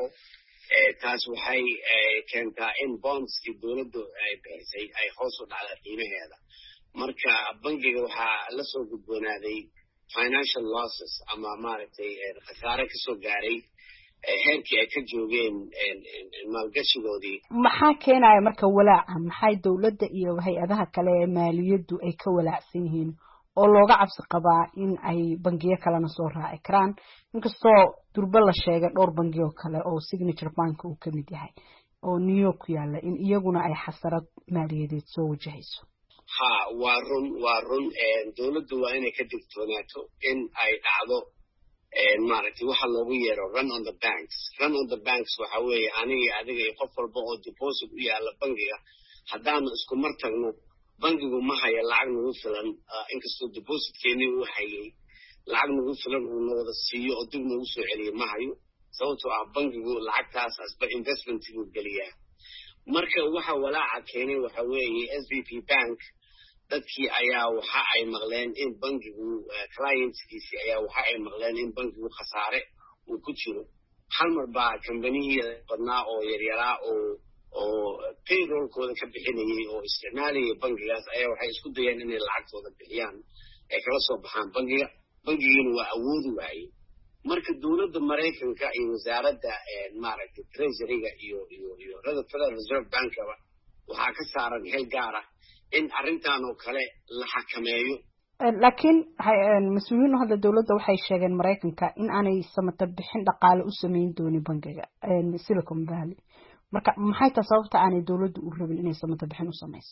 [SPEAKER 7] taas waxay keentaa in bondskii dowladdu ay bixisay ay hoos u dhacda qiimaheeda. marka bangiga waxaa la soo gudboonaaday financial losses ama maaragtay khasaare kasoo gaaray heerkii ay ka joogeen maalgashigoodii.
[SPEAKER 8] maxaa keenaya marka walaaca maxay dowladda iyo hay-adaha kale ee maaliyaddu ay ka walaacsan yihiin oo looga cabsi qabaa in ay bangiyo kalena soo raaci karaan inkastoo durba la sheegay dhowr bangi oo kale oo Signature Bank uu ka mid yahay oo New York ku yaala in iyaguna ay xasarad maaliyadeed soo wajahayso.
[SPEAKER 7] ha waa run waa run dowladdu waa inay ka digtoonaato in ay dhacdo maaragtay waxa loogu yeero run on the banks. run on the banks waxa weeye aniga adiga iyo qof walba oo deposit u yaala bangiga haddaanu isku mar tagno bangigu ma haya lacag nagu filan inkastoo depositkeennii uu hayay lacag nagu filan uu nawada siiyo oo dib nagu soo celiyo ma hayo sababtoo ah bangigu lacagtaas asba investmentiguu geliyaa. marka waxa walaaca keenay waxa weeye S V B Bank dadkii ayaa waxa ay maqleen in bangigu clientskiisii ayaa waxa ay maqleen in bangigu khasaare uu ku jiro. hal mar baa kambaniyii badnaa oo yaryaraa oo oo payrollkooda ka bixinayay oo isticmaalayay bangigaas ayaa waxay isku dayeen inay lacagtooda bixiyaan ay kala soo baxaan bangiga bangigiina waa awoodi waayey. marka dowladda Maraykanka iyo wasaaradda maaragtay treasuryga iyo iyo iyo Federal Reserve Bankaba waxaa ka saaran xil gaar ah in arrintan oo kale la xakameeyo.
[SPEAKER 8] laakiin mas'uuliyiin hadda dowladda waxay sheegeen Maraykanka in aanay samata bixin dhaqaale u sameyn doonin bangiga Silicon Valley. marka maxay tahay sababta aanay dowladdu u rabin inay samata bixin u sameyso?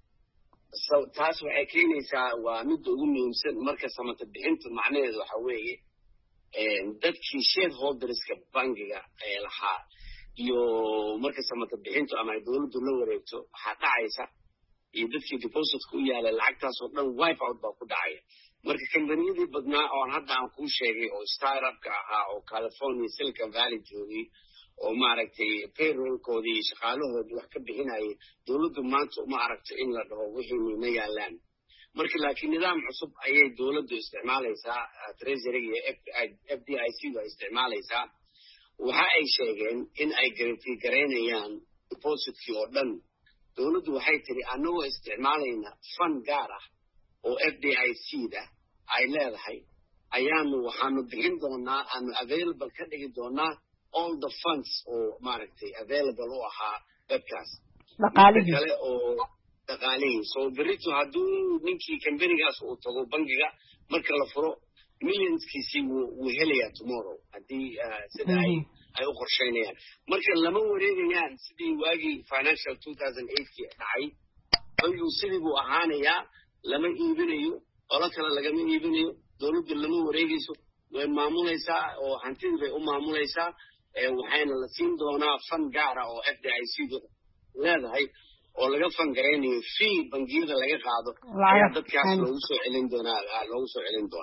[SPEAKER 7] taas waxay keenaysaa waa mid ugu muhiimsan. marka samata bixintu macnaheedu waxa weeye dadkii shareholderska bangiga ee lahaa iyo marka samata bixintu ama dowladdu la wareegto waxaa dhacaysa iyo dadkii depositka u yaala lacagtaas oo dhan wipe out baa ku dhacaya. marka kambaniyadii badnaa oo hadda aan kuu sheegay oo startupka ahaa oo California Silicon Valley joogay oo maaragtay payrollkoodii shaqaalahoodii wax ka bixinayay dowladdu maanta uma aragto in la dhaho wixii ma yaalaan. marka laakiin nidaam cusub ayay dowladdu isticmaalaysaa treasury iyo F D I C ba isticmaalaysaa. waxa ay sheegeen in ay guarantee gareynayaan depositkii oo dhan. dowladdu waxay tiri anagoo isticmaalayna fund gaar ah oo F D I C da ay leedahay ayaanu waxaanu bixin doonaa aanu available ka dhigi doonaa all the funds oo maaragtay available u ahaa dadkaas kale oo dhaqaalihii. so berito hadduu ninkii kambanigaas uu tago bangiga marka la furo millionskiisii wuu helayaa tomorrow haddii sida ay ay u qorsheynayaan. marka lama wareegayaan sidii waagii financial two thousand eight kii dhacay. bangigu sidii buu ahaanayaa lama iibinayo qolo kale lagama iibinayo dowladdu lama wareegayso way maamulaysaa oo hantidii bay u maamulaysaa waxayna la siin doonaa fund gaara oo F D I C leedahay oo laga fangareynayo fee bangiyada laga qaado ayaa dadkaas loogu soo celin doonaa loogu soo celin doonaa.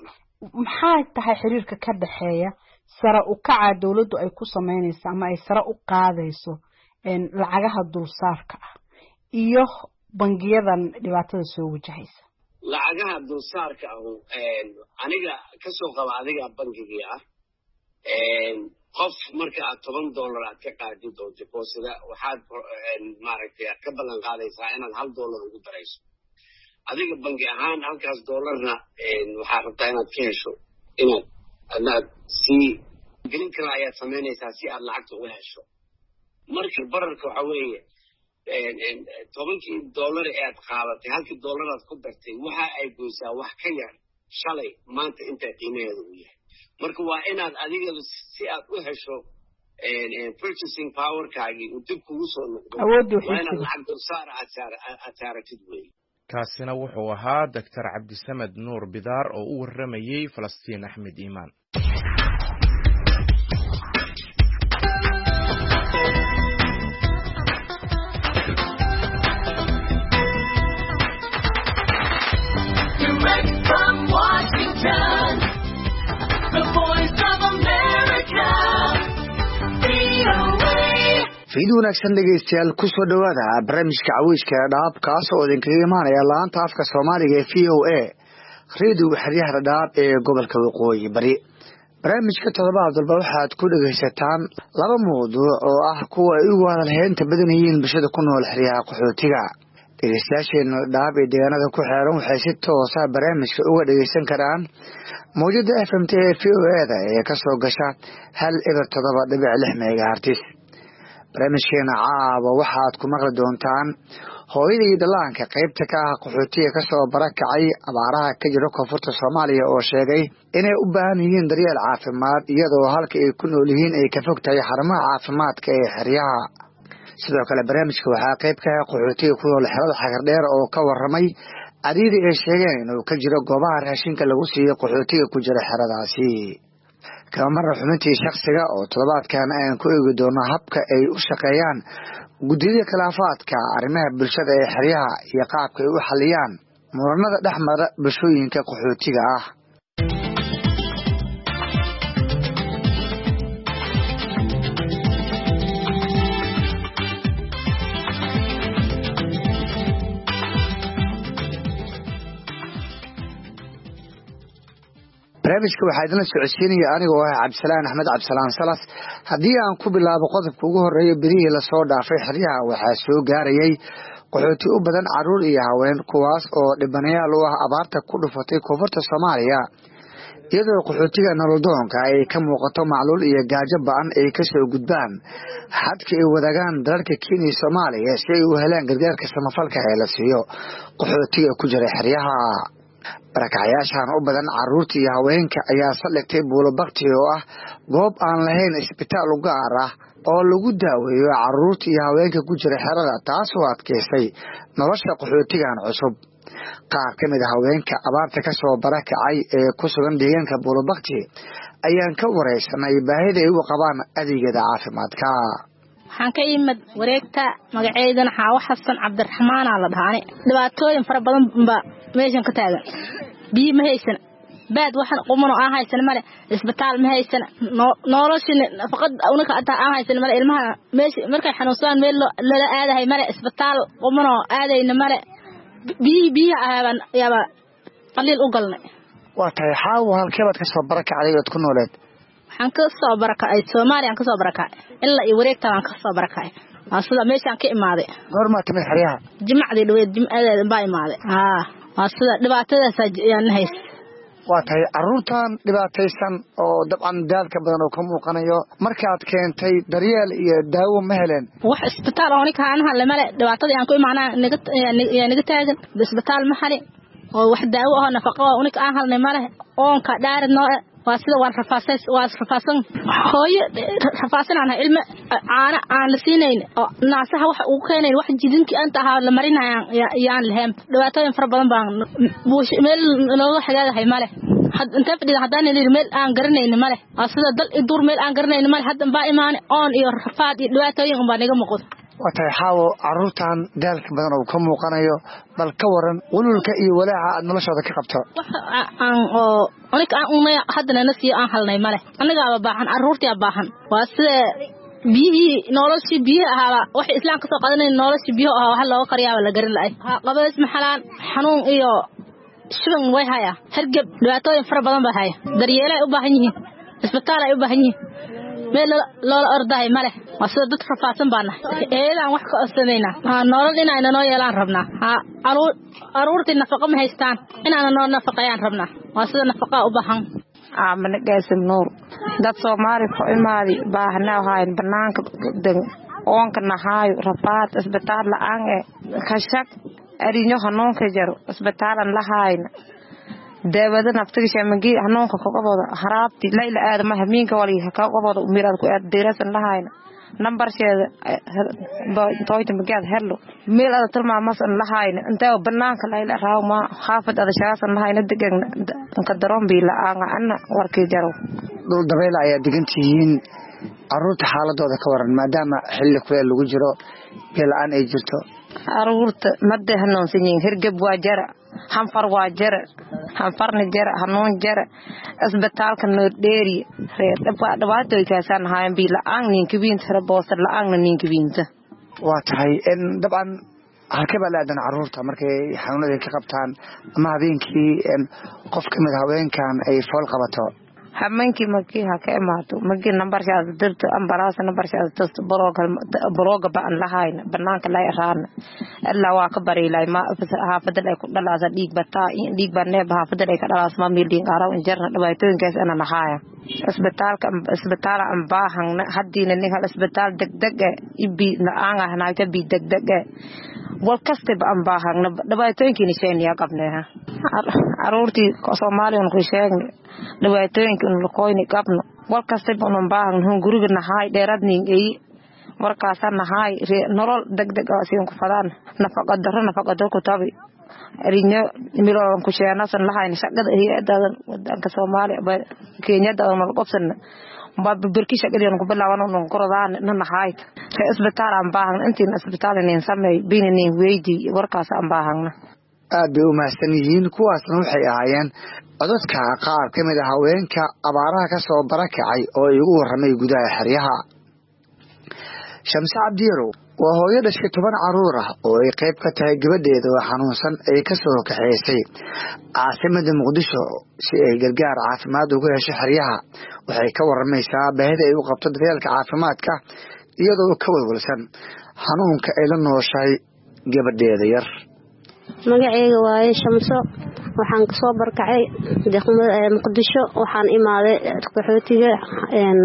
[SPEAKER 8] maxay tahay xiriirka ka dhaxeeya sare u kaca dawladdu ay ku sameynayso ama ay sare u qaadayso een lacagaha dulsaarka ah iyo bangiyadan dhibaatada soo wajahaysa
[SPEAKER 7] lacagaha dulsaarka ah een aniga ka soo qaba adiga bangiga ah een qof marka aad toban dollar aad ka qaadid oo deposit waxaad maaragtay ka balan qaadaysaa inaad hal dollar ugu darayso adiga bangi ahaan halkaas dollarna een waxa rabtaa inaad ka hesho inaad anaad si gelin kale ayaad samaynaysaa si aad lacagta u hesho marka bararka waxa weeye een tobankii dollar ee aad qaadatay halkii dollar aad ku dartay waxa ay goysaa wax ka yar shalay maanta inta qiimaheedu u yahay marka waa inaad adiga si aad u hesho een purchasing power kaagi uu dib kugu soo noqdo waa inaad lacag dulsaar aad saaratid weeye
[SPEAKER 1] kaasina wuxuu ahaa doctor cabdisamed nuur bidaar oo u waramayay Falastiin Axmed Iimaan
[SPEAKER 9] fiidyo wanaagsan dhegeystayaal ku soo dhawaada barnaamijka caweyska dhaab kaas oo idinkaga imaanaya laanta afka Soomaaliga ee V O A radio xiriyaha dhaab ee gobolka Waqooyi Bari barnaamijka toddobaad walba waxaad ku dhageysataan laba mowduuc oo ah kuwa ay ugu hadalheynta badan yihiin bulshada ku nool xiriyaha qaxootiga dhegeystayaasheena dhaab ee deegaanada ku xeeran waxay si toos ah barnaamijka uga dhageysan karaan mowjada F M T ee V O A da ee ka soo gasha hal ilaa toddoba dhibic lix megahertz barnaamijkeena caawa waxaad ku maqli doontaan hooyada iyo dhallaanka qaybta ka ah qaxootiga ka soo barakacay abaaraha ka jira koonfurta Soomaaliya oo sheegay inay u baahan yihiin daryeel caafimaad iyadoo halka ay ku nool yihiin ay ka fog tahay xarumaha caafimaadka ee xeryaha sidoo kale barnaamijka waxaa qayb ka ah qaxootiga ku nool xerada Xagardheer oo ka waramay cariiri ay sheegeen inuu ka jiro goobaha raashinka lagu siiyo qaxootiga ku jira xeradaasi kamar xubintii shakhsiga oo toddobaadkan aan ku eegi doono habka ay u shaqeeyaan guddiyada khilaafaadka arrimaha bulshada ee xeryaha iyo qaabka ay u xaliyaan muranada dhexmara bulshooyinka qaxootiga ah barnaamijka waxaa idin socodsiinaya aniga oo ah Cabdisalaan Axmed Cabdisalaan Salas haddii aan ku bilaabo qodobka ugu horeeya birihii la soo dhaafay xeryaha waxaa soo gaarayay qaxooti u badan caruur iyo haween kuwaas oo dhibanayaal u ah abaarta ku dhufatay koonfurta Soomaaliya iyadoo qaxootiga nolodoonka ay ka muuqato macluul iyo gaajo ba'an ay ka soo gudbaan xadka ay wadaagaan dalalka Kenya iyo Soomaaliya si ay u helaan gargaarka samafalka ee la siiyo qaxootiga ku jira xeryaha barakacayaashan u badan caruurta iyo haweenka ayaa saldhigtay buulo bakti oo ah goob aan lahayn isbitaal u gaar ah oo lagu daaweeyo caruurta iyo haweenka ku jira xerada taasoo adkeysay nolosha qaxootigan cusub qaar ka mid ah haweenka abaarta ka soo barakacay ee ku sugan deegaanka buulo bakti ayaan ka wareysanay baahida ay u qabaan adeegyada caafimaadka
[SPEAKER 10] waxaan ka imid wareegta magaceedana Xaawo Xasan Cabdiraxmaan la dhahay dhibaatooyin fara badan ba meeshan ka taagan biyo ma haysan baad waxan qumano aan haysan male isbitaal ma haysan noloshina faqad unaka ata aan haysan male ilmaha meesh markay xanuunsan meel la aadahay male isbitaal qumano aadayna male biyo biyo aaban yaaba qalil u galnay
[SPEAKER 9] waa tahay Xaawo halkee baad ka soo barakacday oo ku nooleed
[SPEAKER 10] waxaan ka soo barakacay Soomaaliya aan ka soo barakacay ilaa iyo wareegta aan ka soo barakacay asada meeshan ka imaaday
[SPEAKER 9] goorma timid xeryaha
[SPEAKER 10] jimacdii dhaweed jimcadeeda baa imaaday haa asada dhibaatadaas ayaan hays
[SPEAKER 9] waa tahay caruurtan dhibaataysan oo dabcan daalka badan oo ka muuqanayo markaad keentay daryeel iyo daawo ma heleen
[SPEAKER 10] wax isbitaal oo ninka aan hal male dhibaatadii aan ku imaanaa niga niga taagan isbitaal ma hali oo wax daawo ah nafaqo oo ninka aan halnay male oon ka dhaarid noo waa sida waan rafaasay waa rafaasan hooyo rafaasan aan ilmo caana aan la siinayn oo naasaha wax uu keenay wax jidinki anta ahaa la marinayaan yaan lahayn dhibaatooyin fara badan baan meel looga xagaagahay male had inta fadhida hadaan leeyahay meel aan garanayn male waa sida dal idur meel aan garanayn male hadda baa imaan oon iyo rafaad iyo dhibaatooyin baa naga muuqdo
[SPEAKER 9] watay xaawo caruurtan daalka badan oo ka muuqanayo bal ka waran walulka iyo walaaca aad noloshooda ka qabto
[SPEAKER 10] aan oo aniga aan uma hadana nasiyo aan halnay male aniga baahan caruurtii baahan waa sida biyihii noloshii biyo ahaa wax islaam ka soo qadanay noloshii biyo ahaa wax loo qariyaa la garin laay qabays maxalaan xanuun iyo shiban way haya hargab dhibaatooyin fara badan baa haya daryeelay u baahan yihiin isbitaal ay u baahan yihiin meel loo ordahay male waa sida dad faafsan baana eedaan wax ka sameynaa nolol inayna noo yeelaan rabnaa ha aruurtii nafaqo ma haystaan inaana noo nafaqayaan rabnaa waa sida nafaqa u baahan
[SPEAKER 11] aamana gaasim nuur dad Soomaali ku imaadi baahna hayn banaanka degan oonka nahaayo rafaad isbitaal la'aan ee khashak arinyo hanuunka jaro isbitaalan lahayn daawada naftiga magi hanuunka ka qabada haraabti layla aadama hamiinka wali ka qabada umiraad ku aad deerasan lahayn number sheeda tooyta magaad hello meel aad tilmaamas lahayn inta banaanka layla raawma xaafad aad shaqasan lahayn degan ka daroon bi la'aan ana warkii jaro
[SPEAKER 9] dul dabeel ayaa digantihiin caruurta xaaladooda ka waran maadaama xilli kuleel lagu jiro beelaan ay jirto
[SPEAKER 11] caruurta madde hanuunsan hirgab waa jara hanfar waa jara hanfarna jara hanuun jara isbitaalka noo dheeri reer dhawaato ay kaasan haayeen bi la'aan ninka wiinta boosar la'aan ninka wiinta
[SPEAKER 9] waa tahay in dabcan halka balaadan caruurta markay xanuunada ka qabtaan ama habeenkii qof kamid haweenkan ay fool qabato
[SPEAKER 11] hamankii markii ha ka imaato markii nambarkaas dirto ambaraas nambarkaas toos barooga barooga baan lahayn banaanka la yaraan ilaa waa ka bareelay ma haafadal ay ku dhalaasa dhiig bataa dhiig banee haafadal ay ka dhalaas ma miildin qaaraw injarna dhawaatooyinkaas ana lahaaya isbitaalka isbitaala aan baahan hadiina nin hal isbitaal degdeg ibi la'aan ahna ka bi degdeg wal kasta baan baahan dhawaatooyinkiina sheeniya qabneha caruurtii Soomaaliyan ku sheegnay dhawaatooyinka in la qoyni qabno wal kasta baan baahan guriga nahay dheeradnin ay markaas nahay nolol degdeg ah si ku fadaan nafaqa darro nafaqa darro ku tabi ariño miloon ku sheenasan lahayn shaqada hay'adda wadanka Soomaaliya Kenya dad ma qabsan baa birki shaqadeen ku bilaaban oo qoradaan nahay isbitaal aan baahan intii isbitaal ineen sameey biineen weeydi warkaas aan baahan
[SPEAKER 9] aad bay u mahadsan yihiin kuwaasna waxay ahaayeen codadka qaar ka mid ah haweenka abaaraha ka soo barakacay oo ay ugu warramay gudaha xeryaha Shamsi Cabdiiro waa hooyo dhashay toban caruur ah oo ay qayb ka tahay gabadheeda oo xanuunsan ay ka soo kaxeysay caasimada Muqdisho si ay gargaar caafimaad ugu hesho xeryaha waxay ka warramaysaa baahida ay u qabto daryeelka caafimaadka iyadoo ka walwalsan xanuunka ay la nooshahay gabadheeda yar
[SPEAKER 12] magacayga waaye Shamso waxaan ka soo barkacay degmada Muqdisho waxaan imaaday qaxootiga een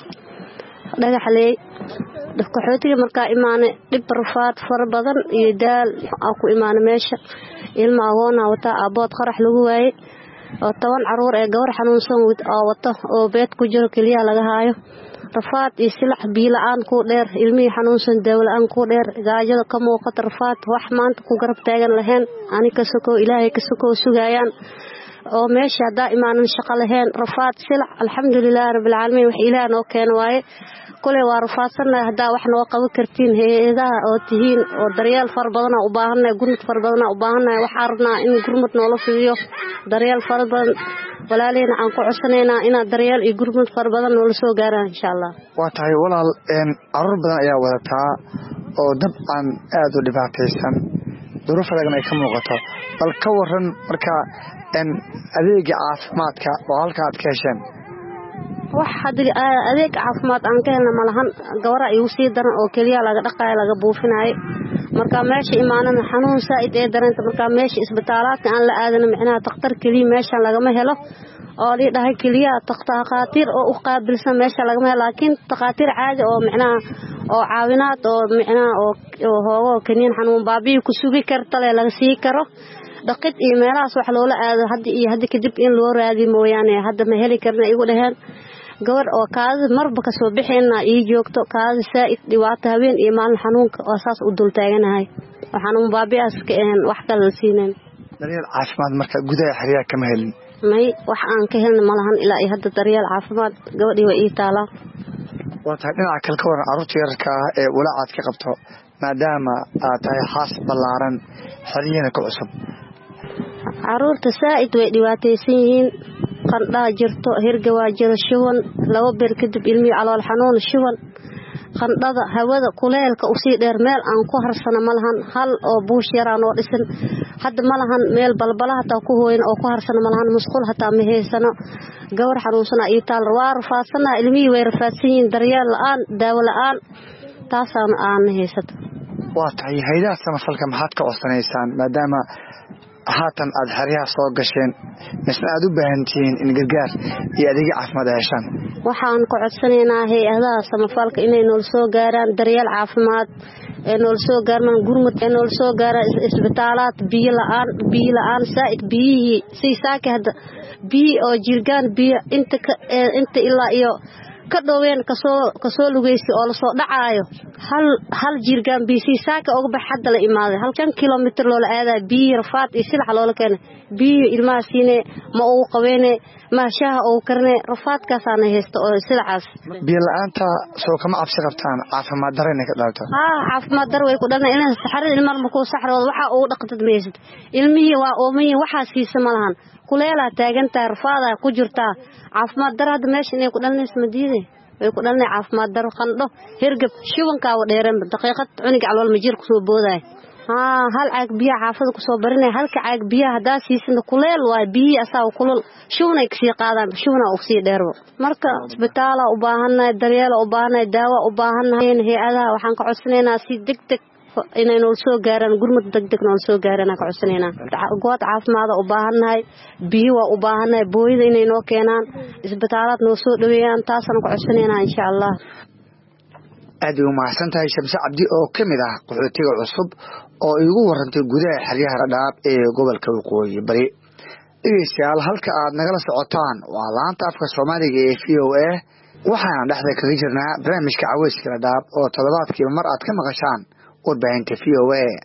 [SPEAKER 12] dhagaxley qaxootiga markaa imaanay dib rafaad fara badan iyo daal aan ku imaanay meesha ilma agoona wata abood qarax lagu waayay oo toban caruur ee gabar xanuunsan oo wata oo beed ku jiro kaliya laga haayo rafaad iyo silax biilaan ku dheer ilmii xanuunsan dawlaan ku dheer gaajada ka muuqata rafaad wax maanta ku garab taagan lahayn aniga soo ilaahay ka soo sugayaan oo meesha hada imaanan shaqo lahayn rafaad silax alxamdulillaah rabbil caalamiin wax ilaahay noo keen waaye kule waa rafaadsanaa hada wax noo qaban kartiin hay'adaha oo tihiin oo daryeel far badan u baahanay gurmad far badan u baahanay wax arnaa in gurmad noola fidiyo daryeel far badan walaalina aan ku codsaneynaa in daryeel iyo gurmad far badan noola soo gaaraan insha Allah
[SPEAKER 9] waa tahay walaal een caruur badan ayaa wadataa oo dabcan aad u dhibaataysan duruuf adag ay ka muuqato bal ka waran marka een adeega caafimaadka oo halkaad ka hesheen
[SPEAKER 12] wax hadiga adeeg caafimaad aan ka helna malahan gabar ay u sii daran oo kaliya laga dhaqay laga buufinaay marka meesha imaanana xanuun saaid ee daranta marka meesha isbitaalaadka aan la aadana macnaha dhakhtar kaliya meesha laga ma helo oo li dhahay kaliya dhaqaatiir oo u qaabilsan meesha laga ma helo laakiin dhaqaatiir caadi oo macnaha oo caawinaad oo macnaha oo hoogo kaniin xanuun baabiyo ku sugi karta laga sii karo dhaqid iyo meelahaas wax loola aado hadii iyo hadii kadib in loo raadi mooyaane hadda ma heli karna igu dhahan gabar oo kaadi marba ka soo bixina ii joogto kaadi saaid dhibaato habeen iyo maalin xanuunka oo saas u dul taaganahay waxaan u baabiyaas ka een wax kala siineen
[SPEAKER 9] daryeel caafimaad marka gudaha xiriir kama helin
[SPEAKER 12] may wax aan ka helin malahan ilaa ay hadda daryeel caafimaad gabadhii way ii taala
[SPEAKER 9] waa tahay dhinaca kale ka waran carruurta yararka ah ee walaacaad ka qabto maadaama aad tahay xaas ballaaran xeriyana ka cusub
[SPEAKER 12] caruurta saa'id way dhibaataysan yihiin qandhaa jirto hirga waa jiro shuban laba beer kadib ilmihii calool xanuun shuban qandhada hawada kuleelka usii dheer meel aan ku harsano ma lahan hal oo buush yaraan oo dhisan hadda ma lahan meel balbala hataa ku hooyan oo ku harsano ma lahan musqul hataa ma haysano gabar xanuunsana iyo taal waa rafaadsanaha ilmihii way rafaadsan yihiin daryeel la-aan daawo la-aan taasaan aan haysato
[SPEAKER 9] waa tahay haydaha samafalka maxaad ka codsanaysaan maadaama haatan aad xeryaha soo gasheen misna aad u baahan tihiin in gargaar iyo adeegyo caafimaad ay heshaan
[SPEAKER 12] waxaan ku codsanaynaa hay-adaha samafalka inay noola soo gaaraan daryeel caafimaad ee noola soo gaaraan gurmud ee noola soo gaaraan isbitaalaad biyo la-aan biyo la-aan saa'id biyihii sii saaki hadda biyi oo jirgaan biyo inta inta ilaa iyo ka dhoween kasoo kasoo lugaysi oo lasoo dhacaayo hal hal jirgaan biyo sii saaki uga bax hadda la imaaday hal shan kilomitir loola aadaa biyi rafaad iyo silax loola keenay biyi ilmaha siine ma ugu qabeene ma shaaha ugu karne rafaadkaasaana haysta oo silaxaas
[SPEAKER 9] biyo la-aanta soo kama cabsi qabtaan caafimaad darro inay ka dhalto
[SPEAKER 12] haa caafimaad darro way ku dhalna inay saxarada ilmaha markuu saxroodo waxa ugu dhaqtad maysid ilmihii waa oomayin waxaa siisa ma lahan kuleelaa taagantahay rafaadaa ku jirtaa caafimaad darro hadda meesha inay ku dhalnayso madiide way ku dhalnay caafimaad darro qandho hirgab shubankaawa dheereenba daqiiqad cuniga calool majiir kusoo boodaya haa hal caag biyaha xaafada kusoo barinaya halka caag biyaha haddaa siisana kuleel waayo biyihii asaa kulul shubanay kasii qaadaan shubana ugsii dheerba marka isbitaala u baahannahay daryeela u baahannahay daawa u baahannahay hay-adaha waxaan ka codsanaynaa si deg deg inay noola soo gaaraan gurmud deg deg noola soo gaaraan aan ka codsanaynaa good caafimaada u baahannahay biyo waa u baahannahay booyada inay noo keenaan isbitaalaad noo soo dhaweeyaan taasaan ka codsanaynaa insha allah
[SPEAKER 9] aad ay u mahadsan tahay Shamse Cabdi oo ka mid ah qaxootiga cusub oo igu warantay gudaha xeryaha Dhadhaab ee gobolka Waqooyi Bari dhegeystayaal halka aad nagala socotaan waa laanta afka Soomaaliga ee V O A waxaan dhexda kaga jirnaa barnaamijka Caweyska Dhadhaab oo toddobaadkii mar aad ka maqashaan warbaahinta V O A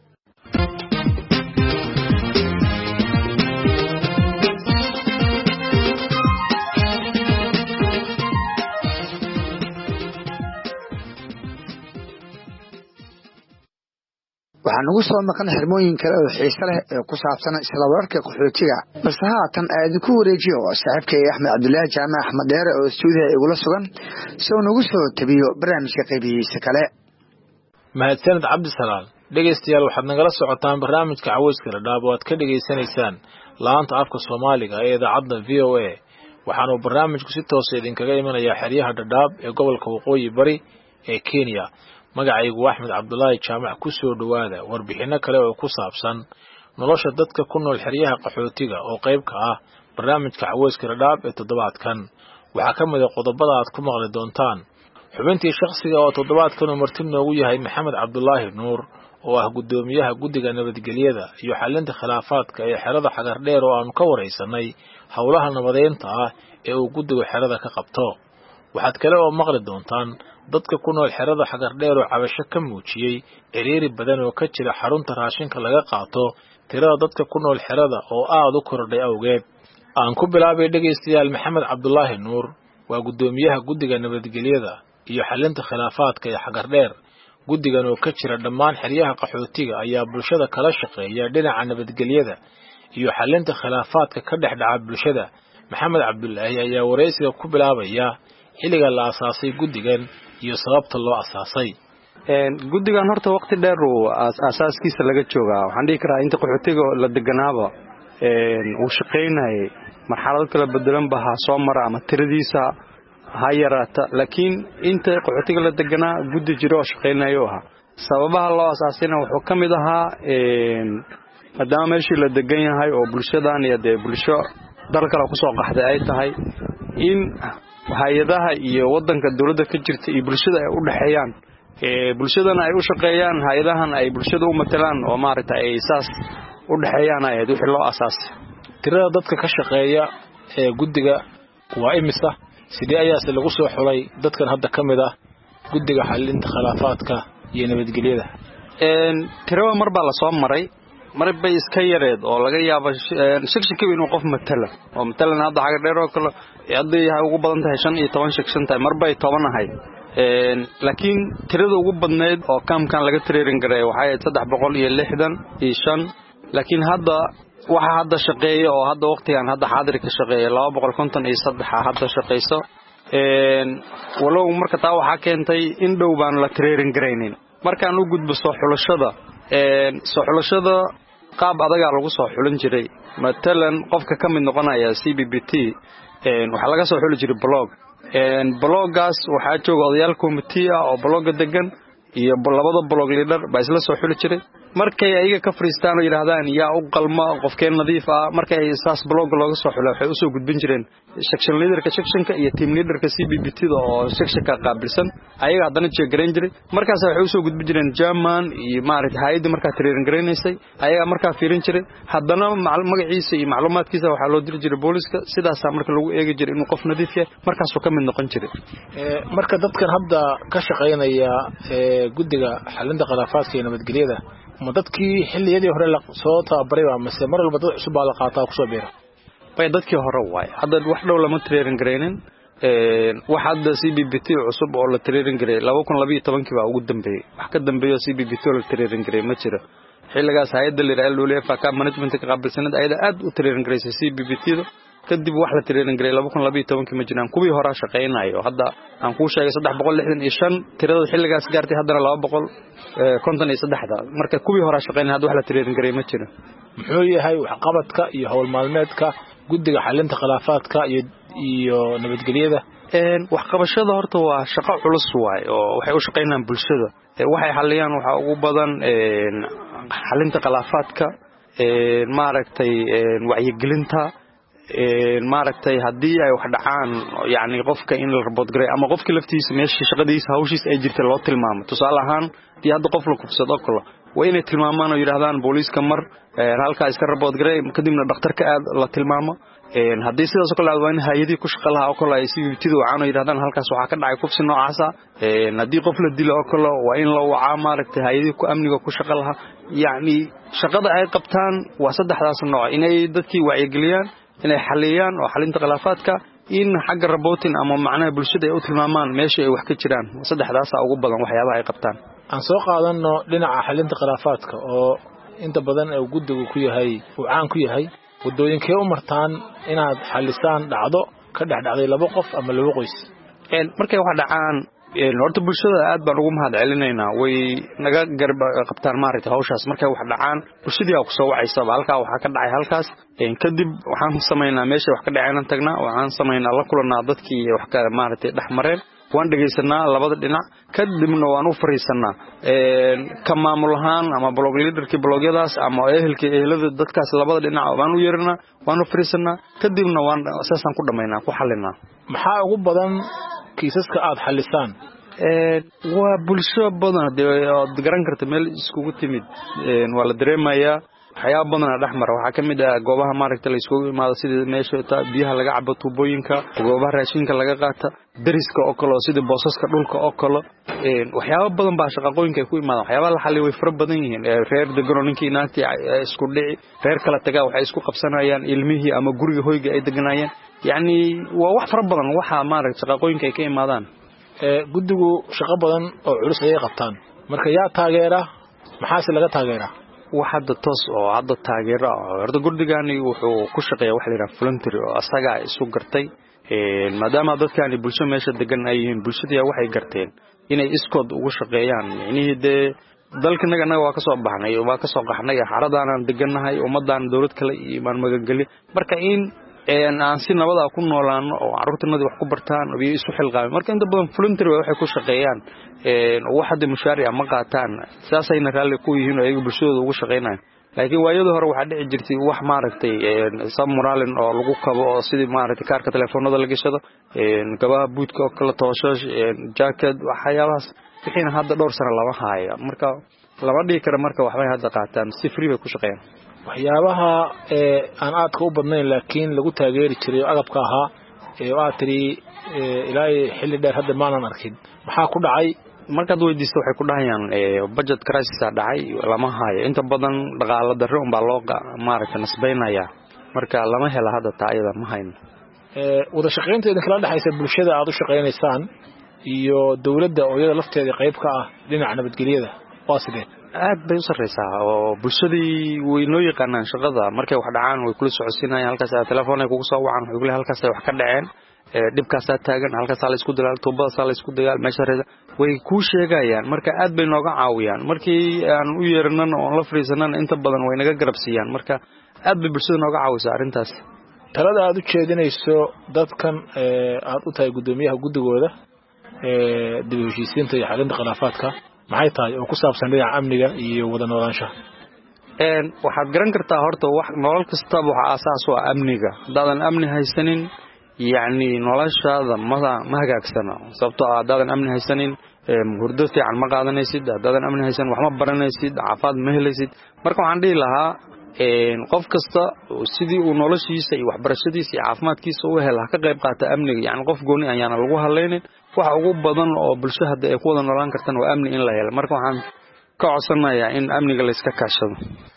[SPEAKER 9] waxaan ugu soo maqan xirmooyin kale oo xiiso leh ee ku saabsan isla wararka qaxootiga balse haatan aad ku wareejiyo saaxiibkay Axmed Cabdullaahi Jaamac Axmed Dheere oo stuudiga igula sugan soo nagu soo tabiyo barnaamijka qaybihiisa kale
[SPEAKER 13] mahadsanid Cabdisalaam dhegeystayaal waxaad nagala socotaan barnaamijka Caweyska Dhadhaab oo aad ka dhageysanaysaan laanta afka Soomaaliga ee idaacadda V O A waxaanu barnaamijku si toos ah idinkaga imanayaa xeryaha Dhadhaab ee gobolka Waqooyi Bari ee Kenya magacaygu Axmed Cabdullaahi Jaamac ku soo dhawaada warbixino kale oo ku saabsan nolosha dadka ku nool xeryaha qaxootiga oo qayb ka ah barnaamijka Caweyska Dhadhaab ee toddobaadkan waxa ka mid ah qodobada aad ku maqli doontaan xubintii shakhsiga oo toddobaadkan marti noogu yahay Maxamed Cabdullaahi Nuur oo ah gudoomiyaha guddiga nabadgelyada iyo xalinta khilaafaadka ee xerada Xagardheer oo aanu ka wareysanay howlaha nabadeynta ah ee uu guddiga xerada ka qabto waxaad kale oo maqli doontaan dadka ku nool xerada Xagardheer oo cabasho ka muujiyay ciriiri badan oo ka jira xarunta raashinka laga qaato tirada dadka ku nool xerada oo aad u kordhay awgeed aan ku bilaabay dhageystayaal Maxamed Cabdullaahi Nuur waa gudoomiyaha guddiga nabadgelyada iyo xalinta khilaafaadka ee Xagardheer guddigan oo ka jira dhammaan xeryaha qaxootiga ayaa bulshada kala shaqeeya dhinaca nabadgelyada iyo xalinta khilaafaadka ka dhex dhaca bulshada Maxamed Cabdullaahi ayaa wareysiga ku bilaabaya xilliga la asaasay guddigan iyo sababta loo asaasay
[SPEAKER 14] een guddigan horta waqti dheer uu asaaskiisa laga joogaa waxaan dhihi karaa inta qaxootiga la deganaaba een uu shaqeynay marxalad kala bedelan baha soo mara ama tiradiisa ha yaraata laakiin inta qaxootiga la deganaa guddi jiro oo shaqeynayo aha sababaha loo asaasayna wuxuu ka mid ahaa een maadaama meeshii la degan yahay oo bulshadan iyo dee bulsho dal kale ku soo qaxday ay tahay in hay'adaha iyo wadanka dawladda ka jirta iyo bulshada ay u dhaxeeyaan ee bulshadana ay u shaqeeyaan hay'adahan ay bulshada u matalaan oo maaragtay ay saas u dhaxeeyaan ay wixii loo asaasay
[SPEAKER 13] tirada dadka ka shaqeeya ee guddiga waa imisa sidee ayaa lagu soo xulay dadkan hadda kamid ah guddiga xalinta khilaafaadka iyo nabadgelyada
[SPEAKER 14] een tirada marba la soo maray mar bay iska yareed oo laga yaabo shaqsiga inuu qof matala oo matalan hadda Xagardheer oo kale hadii ay ugu badan tahay shan iyo toban shaqsan tahay mar bay toban ahay laakiin tirada ugu badneyd oo kaamkan laga training garay waxay ahayd saddex boqol iyo lixdan iyo shan laakiin hadda waxa hadda shaqeeya oo hadda waqtigan hadda xaadir ka shaqeeya laba boqol konton iyo saddex hadda shaqeyso walow marka taa waxa keentay in dhow baan la training garaynin markaan u gudbo soo xulashada soo xulashada qaab adaga lagu soo xulan jiray matalan qofka ka mid noqonaya C B B T waxa laga soo xuli jiray blog bloggaas waxa jooga odayaal committee ah oo blogga degan iyo labada blog leader baa isla soo xuli jiray markay ayaga ka fariistaan oo yiraahdaan yaa u qalma qofkeen nadiif ah markay saas blog looga soo xulay waxay u soo gudbin jireen section leaderka sectionka iyo team leaderka C B B T da oo sectionka qaabilsan ayaga hadana jeegareyn jiray markaas waxay u soo gudbin jireen German iyo maaragtay hay'adda marka training gareynaysay ayaga marka fiirin jiray hadana magaciisa iyo macluumaadkiisa waxa loo diri jiray booliska sidaas marka lagu eegi jiray inuu qof nadiif yahay markaas uu ka mid noqon jiray
[SPEAKER 13] ee marka dadkan hadda ka shaqeynaya ee guddiga xalinta khilaafaadka iyo nabadgelyada ma dadkii xilliyadii hore la soo tababaray waa mise mar walba dad cusub baa la qaataa ku soo biira
[SPEAKER 14] bay dadkii hore waay hadda wax dhow lama training gareynin ee wax hadda C B B T cusub oo la training garay laba kun iyo laba iyo toban baa ugu dambeeyay wax ka dambeeyo C B B T la training garay ma jiro xilligaas hay'adda la yiraahdo L F ka management ka qaabilsanad ayada aad u training gareysay C B B T kadib wax la training garay laba kun iyo laba iyo toban ma jiraan kuwii hore shaqeynayo hadda aan ku sheegay saddex boqol lixdan iyo shan tirada xilligaas gaartay haddana laba boqol konton iyo saddex marka kuwii hore shaqeynay hadda wax la training garay ma jiro
[SPEAKER 13] muxuu yahay wax qabadka iyo hawl maalmeedka guddiga xalinta khilaafaadka iyo iyo nabadgelyada
[SPEAKER 14] een wax qabashada horta waa shaqo culus waay oo waxay u shaqeynayaan bulshada waxay xaliyaan waxa ugu badan een xalinta khilaafaadka een maaragtay een wacyigelinta een maaragtay hadii ay wax dhacaan yaani qofka in la report garay ama qofka laftiisa meeshii shaqadiisa hawshiisa ay jirtay loo tilmaamo tusaale ahaan tii hadda qof la kubsado kale waa inay tilmaamaan oo yiraahdaan booliiska mar halka iska report garay kadibna dhakhtarka aad la tilmaamo een hadii sidaas oo kale aad waa in hay'adii ku shaqo lahaa oo kale ay C B B T wacan oo yiraahdaan halkaas waxa ka dhacay kubsi noocaas ah een hadii qof la dilo oo kale waa in la wacaa maaragtay hay'adii ku amniga ku shaqo lahaa yaani shaqada ay qabtaan waa saddexdaas nooc inay dadkii wacyigeliyaan inay xaliyaan oo xalinta khilaafaadka in xagga reporting ama macnaha bulshada ay u tilmaamaan meesha ay wax ka jiraan saddexdaas ugu badan waxyaabaha ay qabtaan
[SPEAKER 13] aan soo qaadano dhinaca xalinta khilaafaadka oo inta badan ay guddigu ku yahay uu caan ku yahay wadooyinkee u martaan inaad xalisaan dhacdo ka dhexdhacday laba qof ama laba qoys
[SPEAKER 14] een markay wax dhacaan een horta bulshada aad baan ugu mahad celinaynaa way naga garab qabtaan maaragtay hawshaas markay wax dhacaan bulshadii ku soo wacaysa halka waxa ka dhacay halkaas een kadib waxaan sameynaa meesha wax ka dhacayna tagnaa waxaan sameynaa la kulanaa dadkii wax ka maaragtay dhaxmareen waan dhageysanaa labada dhinac kadibna waan u fariisanaa een ka maamul ahaan ama blog leaderkii blogyadaas ama ehelkii ehelada dadkaas labada dhinac waan u yeernaa waan u fariisanaa kadibna waan asaasan ku dhameynaa ku xalinaa
[SPEAKER 13] maxaa ugu badan kiisaska aad xalisaan
[SPEAKER 14] ee waa bulsho badan oo garan karta meel iskugu timid een waa la dareemayaa waxyaabo badan dhaxmar waxa kamid ah goobaha maaragtay la isku imaado sida meesha biyaha laga cabo tuubooyinka goobaha raashinka laga qaata dariska oo kale sida boosaska dhulka oo kale een waxyaabo badan baa shaqooyinka ku imaadaan waxyaabo la xaliyay way fara badan yihiin reer degan ninkii naagtii isku dhici reer kala tagaa waxay isku qabsanayaan ilmihii ama guriga hoyga ay deganayeen yaani waa wax fara badan waxa maaragtay shaqooyinka ay ka imaadaan
[SPEAKER 13] ee guddigu shaqo badan oo culus ay qabtaan marka yaa taageera maxaa laga taageeraa
[SPEAKER 14] waxa toos oo hadda taageero horta gurdigani wuxuu ku shaqeeyaa wax la yiraahdo voluntary oo asaga isu gartay ee maadaama dadkani bulsho meesha degan ay yihiin bulshada waxay garteen inay iskood ugu shaqeeyaan yani de dalkanaga anaga waa ka soo baxnay waa ka soo qaxnay xaradaan deganahay ummadaan dawlad kale iimaan magagali marka in een aan si nabad ah ku noolaano oo carruurtooda wax ku bartaan oo isu xilqaamay marka inta badan voluntary waxay ku shaqeeyaan een waxda mushaaric ma qaataan saasayna raali ku yihiin oo ay bulshadooda ugu shaqeynayaan laakiin waayada hore waxa dhici jirtay wax maaragtay een sab moraalin oo lagu kabo oo sidii maaragtay kaarka telefoonada la gashado een gabaha buudka oo kala tooshash een jacket waxyaabahaas wixina hadda dhowr sano lama haayo marka laba dhigi kara marka waxbay hadda qaataan si free bay ku shaqeeyaan
[SPEAKER 13] waxyaabaha ee aan aadka u badnayn laakiin lagu taageeri jiray agabka ahaa ee waa tiri ilaa xilli dheer hadda maanan arkin maxaa ku dhacay
[SPEAKER 14] markaad weydiisto waxay ku dhahayaan budget crisis dhacay lama haayo inta badan dhaqaale darro un baa loo maaragtay nasbeynaya marka lama helo hadda taayada ma hayno
[SPEAKER 13] ee wada shaqeynta idin kala dhaxaysa bulshada aad u shaqeynaysaan iyo dawladda oo iyada lafteeda qayb ka ah dhinaca nabadgelyada waa sidee
[SPEAKER 14] aad bay u sareysaa oo bulshadii way noo yaqaanaan shaqada markay wax dhacaan way kula socodsiinayaan halkaas telefoon ay kugu soo wacaan waxay kula halkaas wax ka dhaceen dhibkaas taagan halkaas la isku dagaal tuubada la isku dagaal meesha reeda way ku sheegayaan marka aad bay nooga caawiyaan markii aan u yeernana oo la fariisanana inta badan way naga garabsiiyaan marka aad bay bulshada nooga caawisaa arintaas
[SPEAKER 13] talada aad u jeedinayso dadkan aad u tahay gudoomiyaha gudigooda ee dib u heshiisiinta iyo xalinta khilaafaadka maxay tahay oo ku saabsan dhinaca amniga iyo wada noolaanshaha
[SPEAKER 14] een waxaad garan kartaa horta wax nolol kasta waxa asaas u ah amniga hadaan amni haysanin yaani noloshaada ma ma hagaagsana sababtoo ah hadaan amni haysanin hurdo fiican ma qaadanaysid hadaan amni haysan wax ma baranaysid caafimaad ma helaysid marka waxaan dhihi lahaa een qof kasta sidii uu noloshiisa iyo waxbarashadiisa iyo caafimaadkiisa u helo ka qayb qaata amniga yaani qof gooni ayaan lagu halaynin waxa ugu badan oo bulshada ay ku wada noolaan kartaan waa amni in la helo marka waxaan ka codsanayaa in amniga la iska kaashado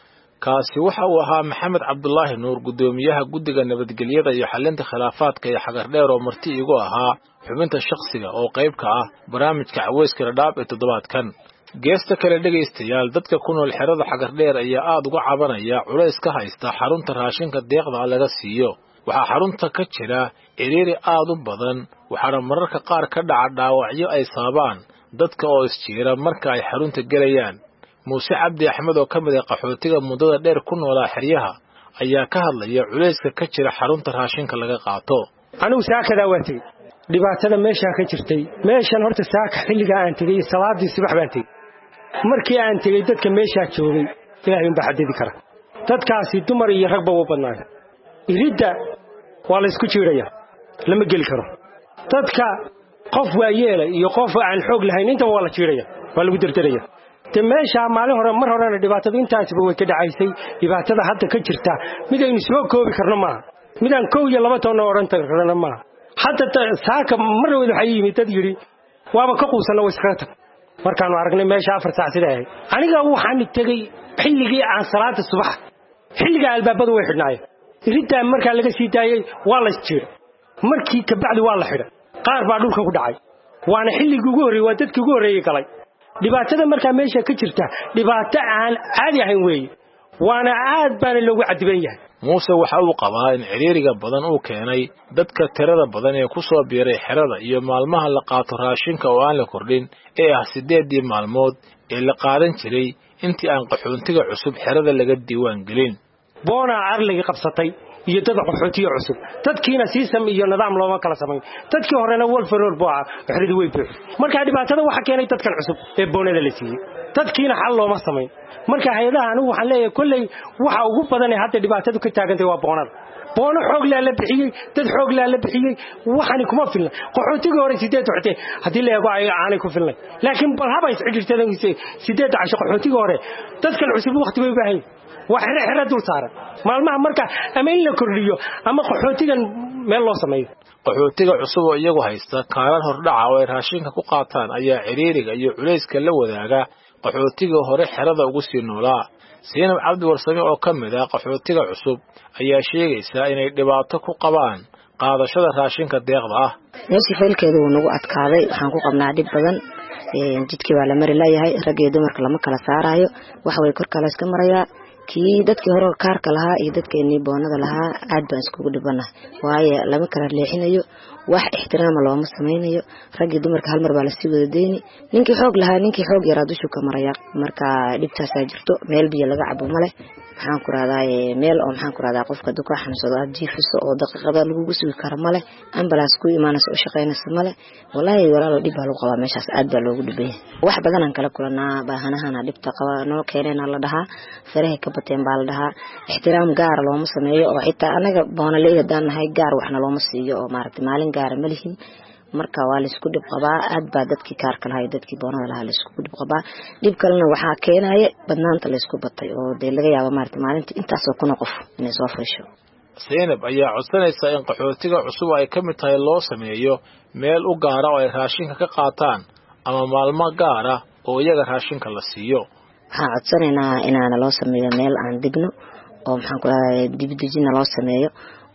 [SPEAKER 13] kaasi waxa uu ahaa Maxamed Cabdullaahi Nuur gudoomiyaha guddiga nabadgelyada iyo xalinta khilaafaadka ee xagar dheer oo marti igu ahaa xubinta shakhsiga oo qayb ka ah barnaamijka Caweyska Dhadhaab ee toddobaadkan geesta kale dhageystayaal dadka ku nool xerada xagar dheer ayaa aad uga cabanaya culays ka haysta xarunta raashinka deeqda laga siiyo waxa xarunta ka jira ciriiri aad u badan waxaana mararka qaar ka dhaca dhaawacyo ay saabaan dadka oo isjiira marka ay xarunta galayaan Muuse Cabdi Axmed oo kamid ah qaxootiga muddada dheer ku noolaa xeryaha ayaa ka hadlaya culayska ka jira xarunta raashinka laga qaato
[SPEAKER 15] anigu saakada waatay dhibaatada meesha ka jirtay meeshan horta saaka xilliga aan tagay salaadii subax baan tagay markii aan tagay dadka meesha joogay ilaahay baa xadidi kara dadkaasi dumar iyo rag ba u badnaa iridda waa la isku jiiraya lama geli karo dadka qof waayeela iyo qof aan xoog lahayn inta waa la jiiraya waa lagu dardaraya meesha maalin hore mar horena dhibaatada intaasba way ka dhacaysay dhibaatada hadda ka jirta mid aynu soo koobi karno ma mid aan koob iyo laba toon oran karno ma hadda saaka mar wada waxay yimid dad yiri waaba ka quusanay wasqata markaan aragnay meesha afar saac siday aniga waxaan tagay xilligii aan salaada subax xilliga albaabadu way xidhnaayeen iridda marka laga sii daayay waa la isjiir markii ka bacdi waa la xidhay qaar baa dhulka ku dhacay waana xilligii ugu horeeyay waa dadkii ugu horeeyay galay dhibaatada marka meesha ka jirta dhibaato aan caadi ahayn weey waana aad baan loogu cadiban yahay
[SPEAKER 13] Muuse waxa uu qabaa in ciriiriga badan uu keenay dadka tirada badan ee ku soo biiray xerada iyo maalmaha la qaato raashinka oo aan la kordhin ee ah sideedii maalmood ee la qaadan jiray intii aan qaxoontiga cusub xerada laga diiwaan gelin
[SPEAKER 15] boona arliga qabsatay iyo dad qaxootiga cusub dadkiina siisam iyo nidaam looma kala sameyn dadkii horena walfarool baa xiridi way buux marka dhibaatada waxa keenay dadkan cusub ee boonada la siiyay dadkiina xal looma sameyn marka hay'adaha anigu waxaan leeyahay kullay waxa ugu badan ee hadda dhibaatadu ka taagantay waa boonada boono xoog la la bixiyay dad xoog la la bixiyay waxani kuma filna qaxootiga hore sideed wixii hadii la eego ay aanay ku filnay laakiin bal haba iscijirtadan sideed casho qaxootiga hore dadkan cusub waqti way baahan waxay xirad dul saaran maalmaha marka ama in la kordhiyo ama qaxootigan meel loo sameeyo
[SPEAKER 13] qaxootiga cusub oo iyagu haysta kaalan hordhaca oo ay raashinka ku qaataan ayaa ciriiriga iyo culayska la wadaaga qaxootiga hore xerada ugu sii noolaa Seenab Cabdi Warsame oo kamid ah qaxootiga cusub ayaa sheegaysa inay dhibaato ku qabaan qaadashada raashinka deeqda ah
[SPEAKER 11] meeshii feelkeedu uu nagu adkaaday waxaan ku qabnaa dhib badan jidkii waa la mari layahay rag iyo dumarka lama kala saarayo wax way kor kala iska marayaa kii dadkii hore kaarka lahaa iyo dadkeenii boonada lahaa aad baan iskugu dhibanahay waaye lama kala leexinayo wax ixtiraam looma sameeyo rag iyo dumarka hal mar baa la sii wada deeni ninkii xoog lahaa ninkii xoog yaraa dushu ka maraya marka dhibtaas ay jirto meel biyo laga cabo male waxaan ku raadaay meel oo maxaan ku raadaa qofka duka xanuunsado aad jiifiso oo daqiiqada lagu sugi karo male ambulance ku imaanayso oo shaqeynayso male wallahi walaalo dhib baa lagu qabaa meeshaas aad baa loogu dhibay wax badan aan kala kulanaa baahanahana dhibta qaba noo keenayna la dhahaa faraha ka bateen baa la dhahaa ixtiraam gaar looma sameeyo oo xitaa anaga boonaleey hadaan nahay gaar waxna looma siiyo oo maaragtay maalin gaar ma lihin marka waa la isku dhib qabaa aad baa dadkii kaarka lahaa dadkii boonada lahaa la isku dhib qabaa dhib kalena waxa keenaya badnaanta la isku batay oo de laga yaabo maartay maalintii intaas oo kuna qof inay soo frisho
[SPEAKER 13] Seenab ayaa codsanaysa in qaxootiga cusub ay ka mid tahay loo sameeyo meel u gaar ah oo ay raashinka ka qaataan ama maalmo gaar ah oo iyaga raashinka la siiyo
[SPEAKER 11] waxaan codsanaynaa inaana loo sameeyo meel aan degno oo maxaan ku raadayay dibdijina loo sameeyo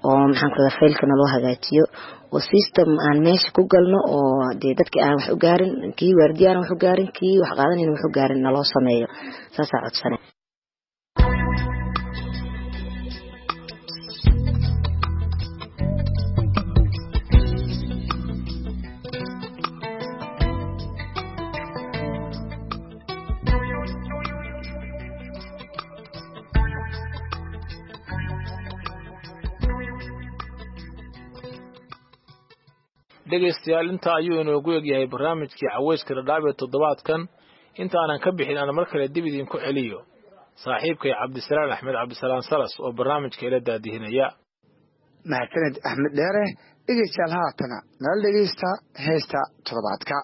[SPEAKER 16] oo maxaan ku dhahay faylka naloo hagaajiyo oo system aan meesha ku galno oo dee dadka aan wax u gaarin kii waardiyaan wax u gaarin kii wax qaadanayna wax u gaarin naloo sameeyo saas aan codsanay
[SPEAKER 13] dhegaystayaal inta ayuu inoogu egyahay barnaamijkii caweyska dhadhaab ee toddobaadkan inta aanan ka bixin aan mar kale dib idinku celiyo saaxiibkay cabdisalaan axmed cabdisalaan salas oo barnaamijka ila daadihinaya
[SPEAKER 9] mahadsaned axmed dheere dhegaystayaal haatana nala dhegaysta heesta toddobaadka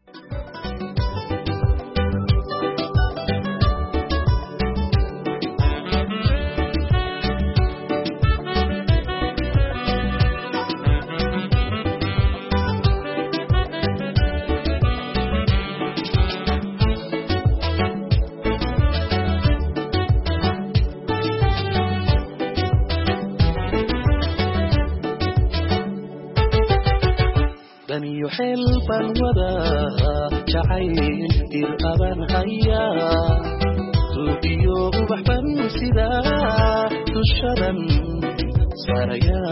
[SPEAKER 17] يحل بالوضع جعيل إرأبان هيا توقيو بحبان سدا تشرا ساريا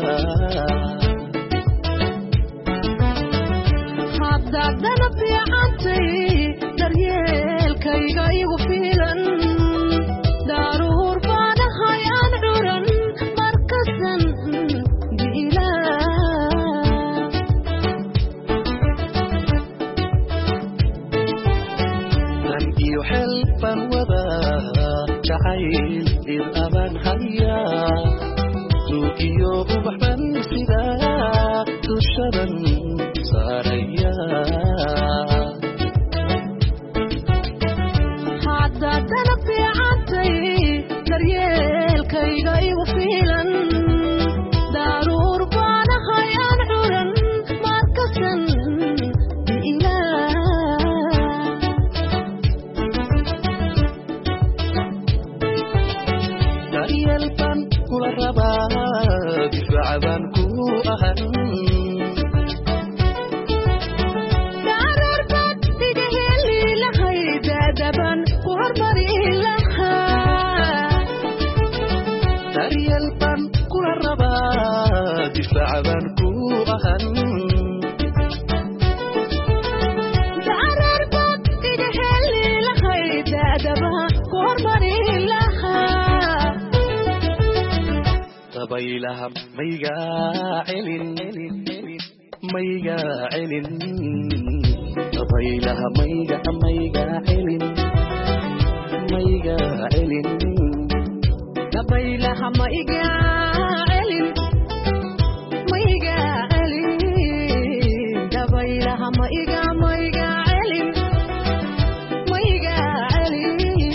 [SPEAKER 18] حبدا دنبي عنتي دريال كي غيب فيلا دارور بانا هيان عرن مركزا بإله
[SPEAKER 17] يحب الوضع جعيل الأمان هيا توقيو بحبان سدا تشرا ساريا
[SPEAKER 18] حتى تنبي عنتي دريال كي غيب فيلا دارور بانا هيان عرن مركزا
[SPEAKER 17] يلبن وربا دفاعبان كو أهن
[SPEAKER 18] دارور بان تجهلي لهي دادبان ورمري لها
[SPEAKER 17] دار يلبن وربا دفاعبان كو أهن
[SPEAKER 18] دارور بان تجهلي لهي دادبان ورمري لها
[SPEAKER 17] طبيلها ميقا علن ميقا علن طبيلها ميقا ميقا علن ميقا علن
[SPEAKER 18] طبيلها ميقا علن ميقا علن طبيلها ميقا ميقا علن ميقا علن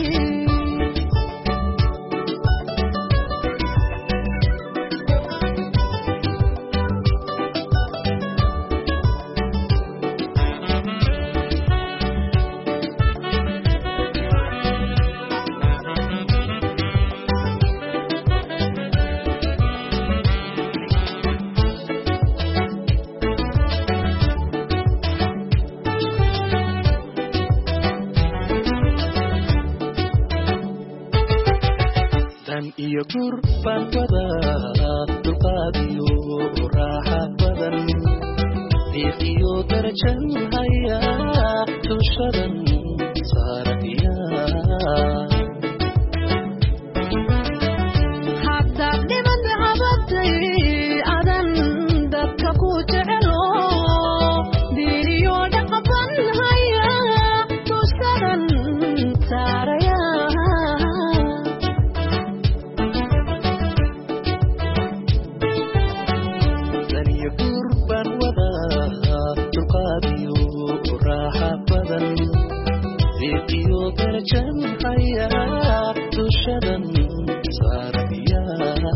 [SPEAKER 17] iyo gurban wada dulqaadiyo raaxa badan diiq iyo darajan haya tushadan saaraya
[SPEAKER 18] حتى لمن عبدتي أذن دبك كوتعلو ديريو دقبن هيا تسرن ساريا
[SPEAKER 17] ثاني قربان ودا تقابيو راحة بدن ديريو درجان هيا تسرن ساريا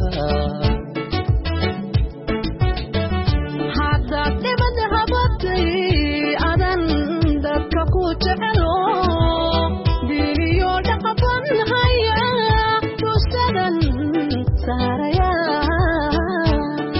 [SPEAKER 18] حتى لمن عبدتي أذن دبك كوتعلو ديريو دقبن هيا تسرن ساريا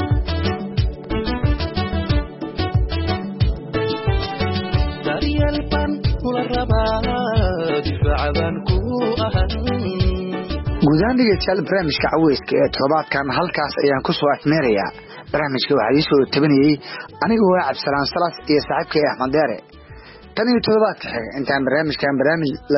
[SPEAKER 17] baahan
[SPEAKER 9] guud ahaan dhegeystayaal barnaamijka caweyska ee toddobaadkan halkaas ayaan ku soo afmeerayaa barnaamijka waxaa ii soo tabanayey anigoo ah cabdisalaan salas iyo saaxiibkay axmed deere tan iyo toddobaadka xiga intaan barnaamijkan barnaamij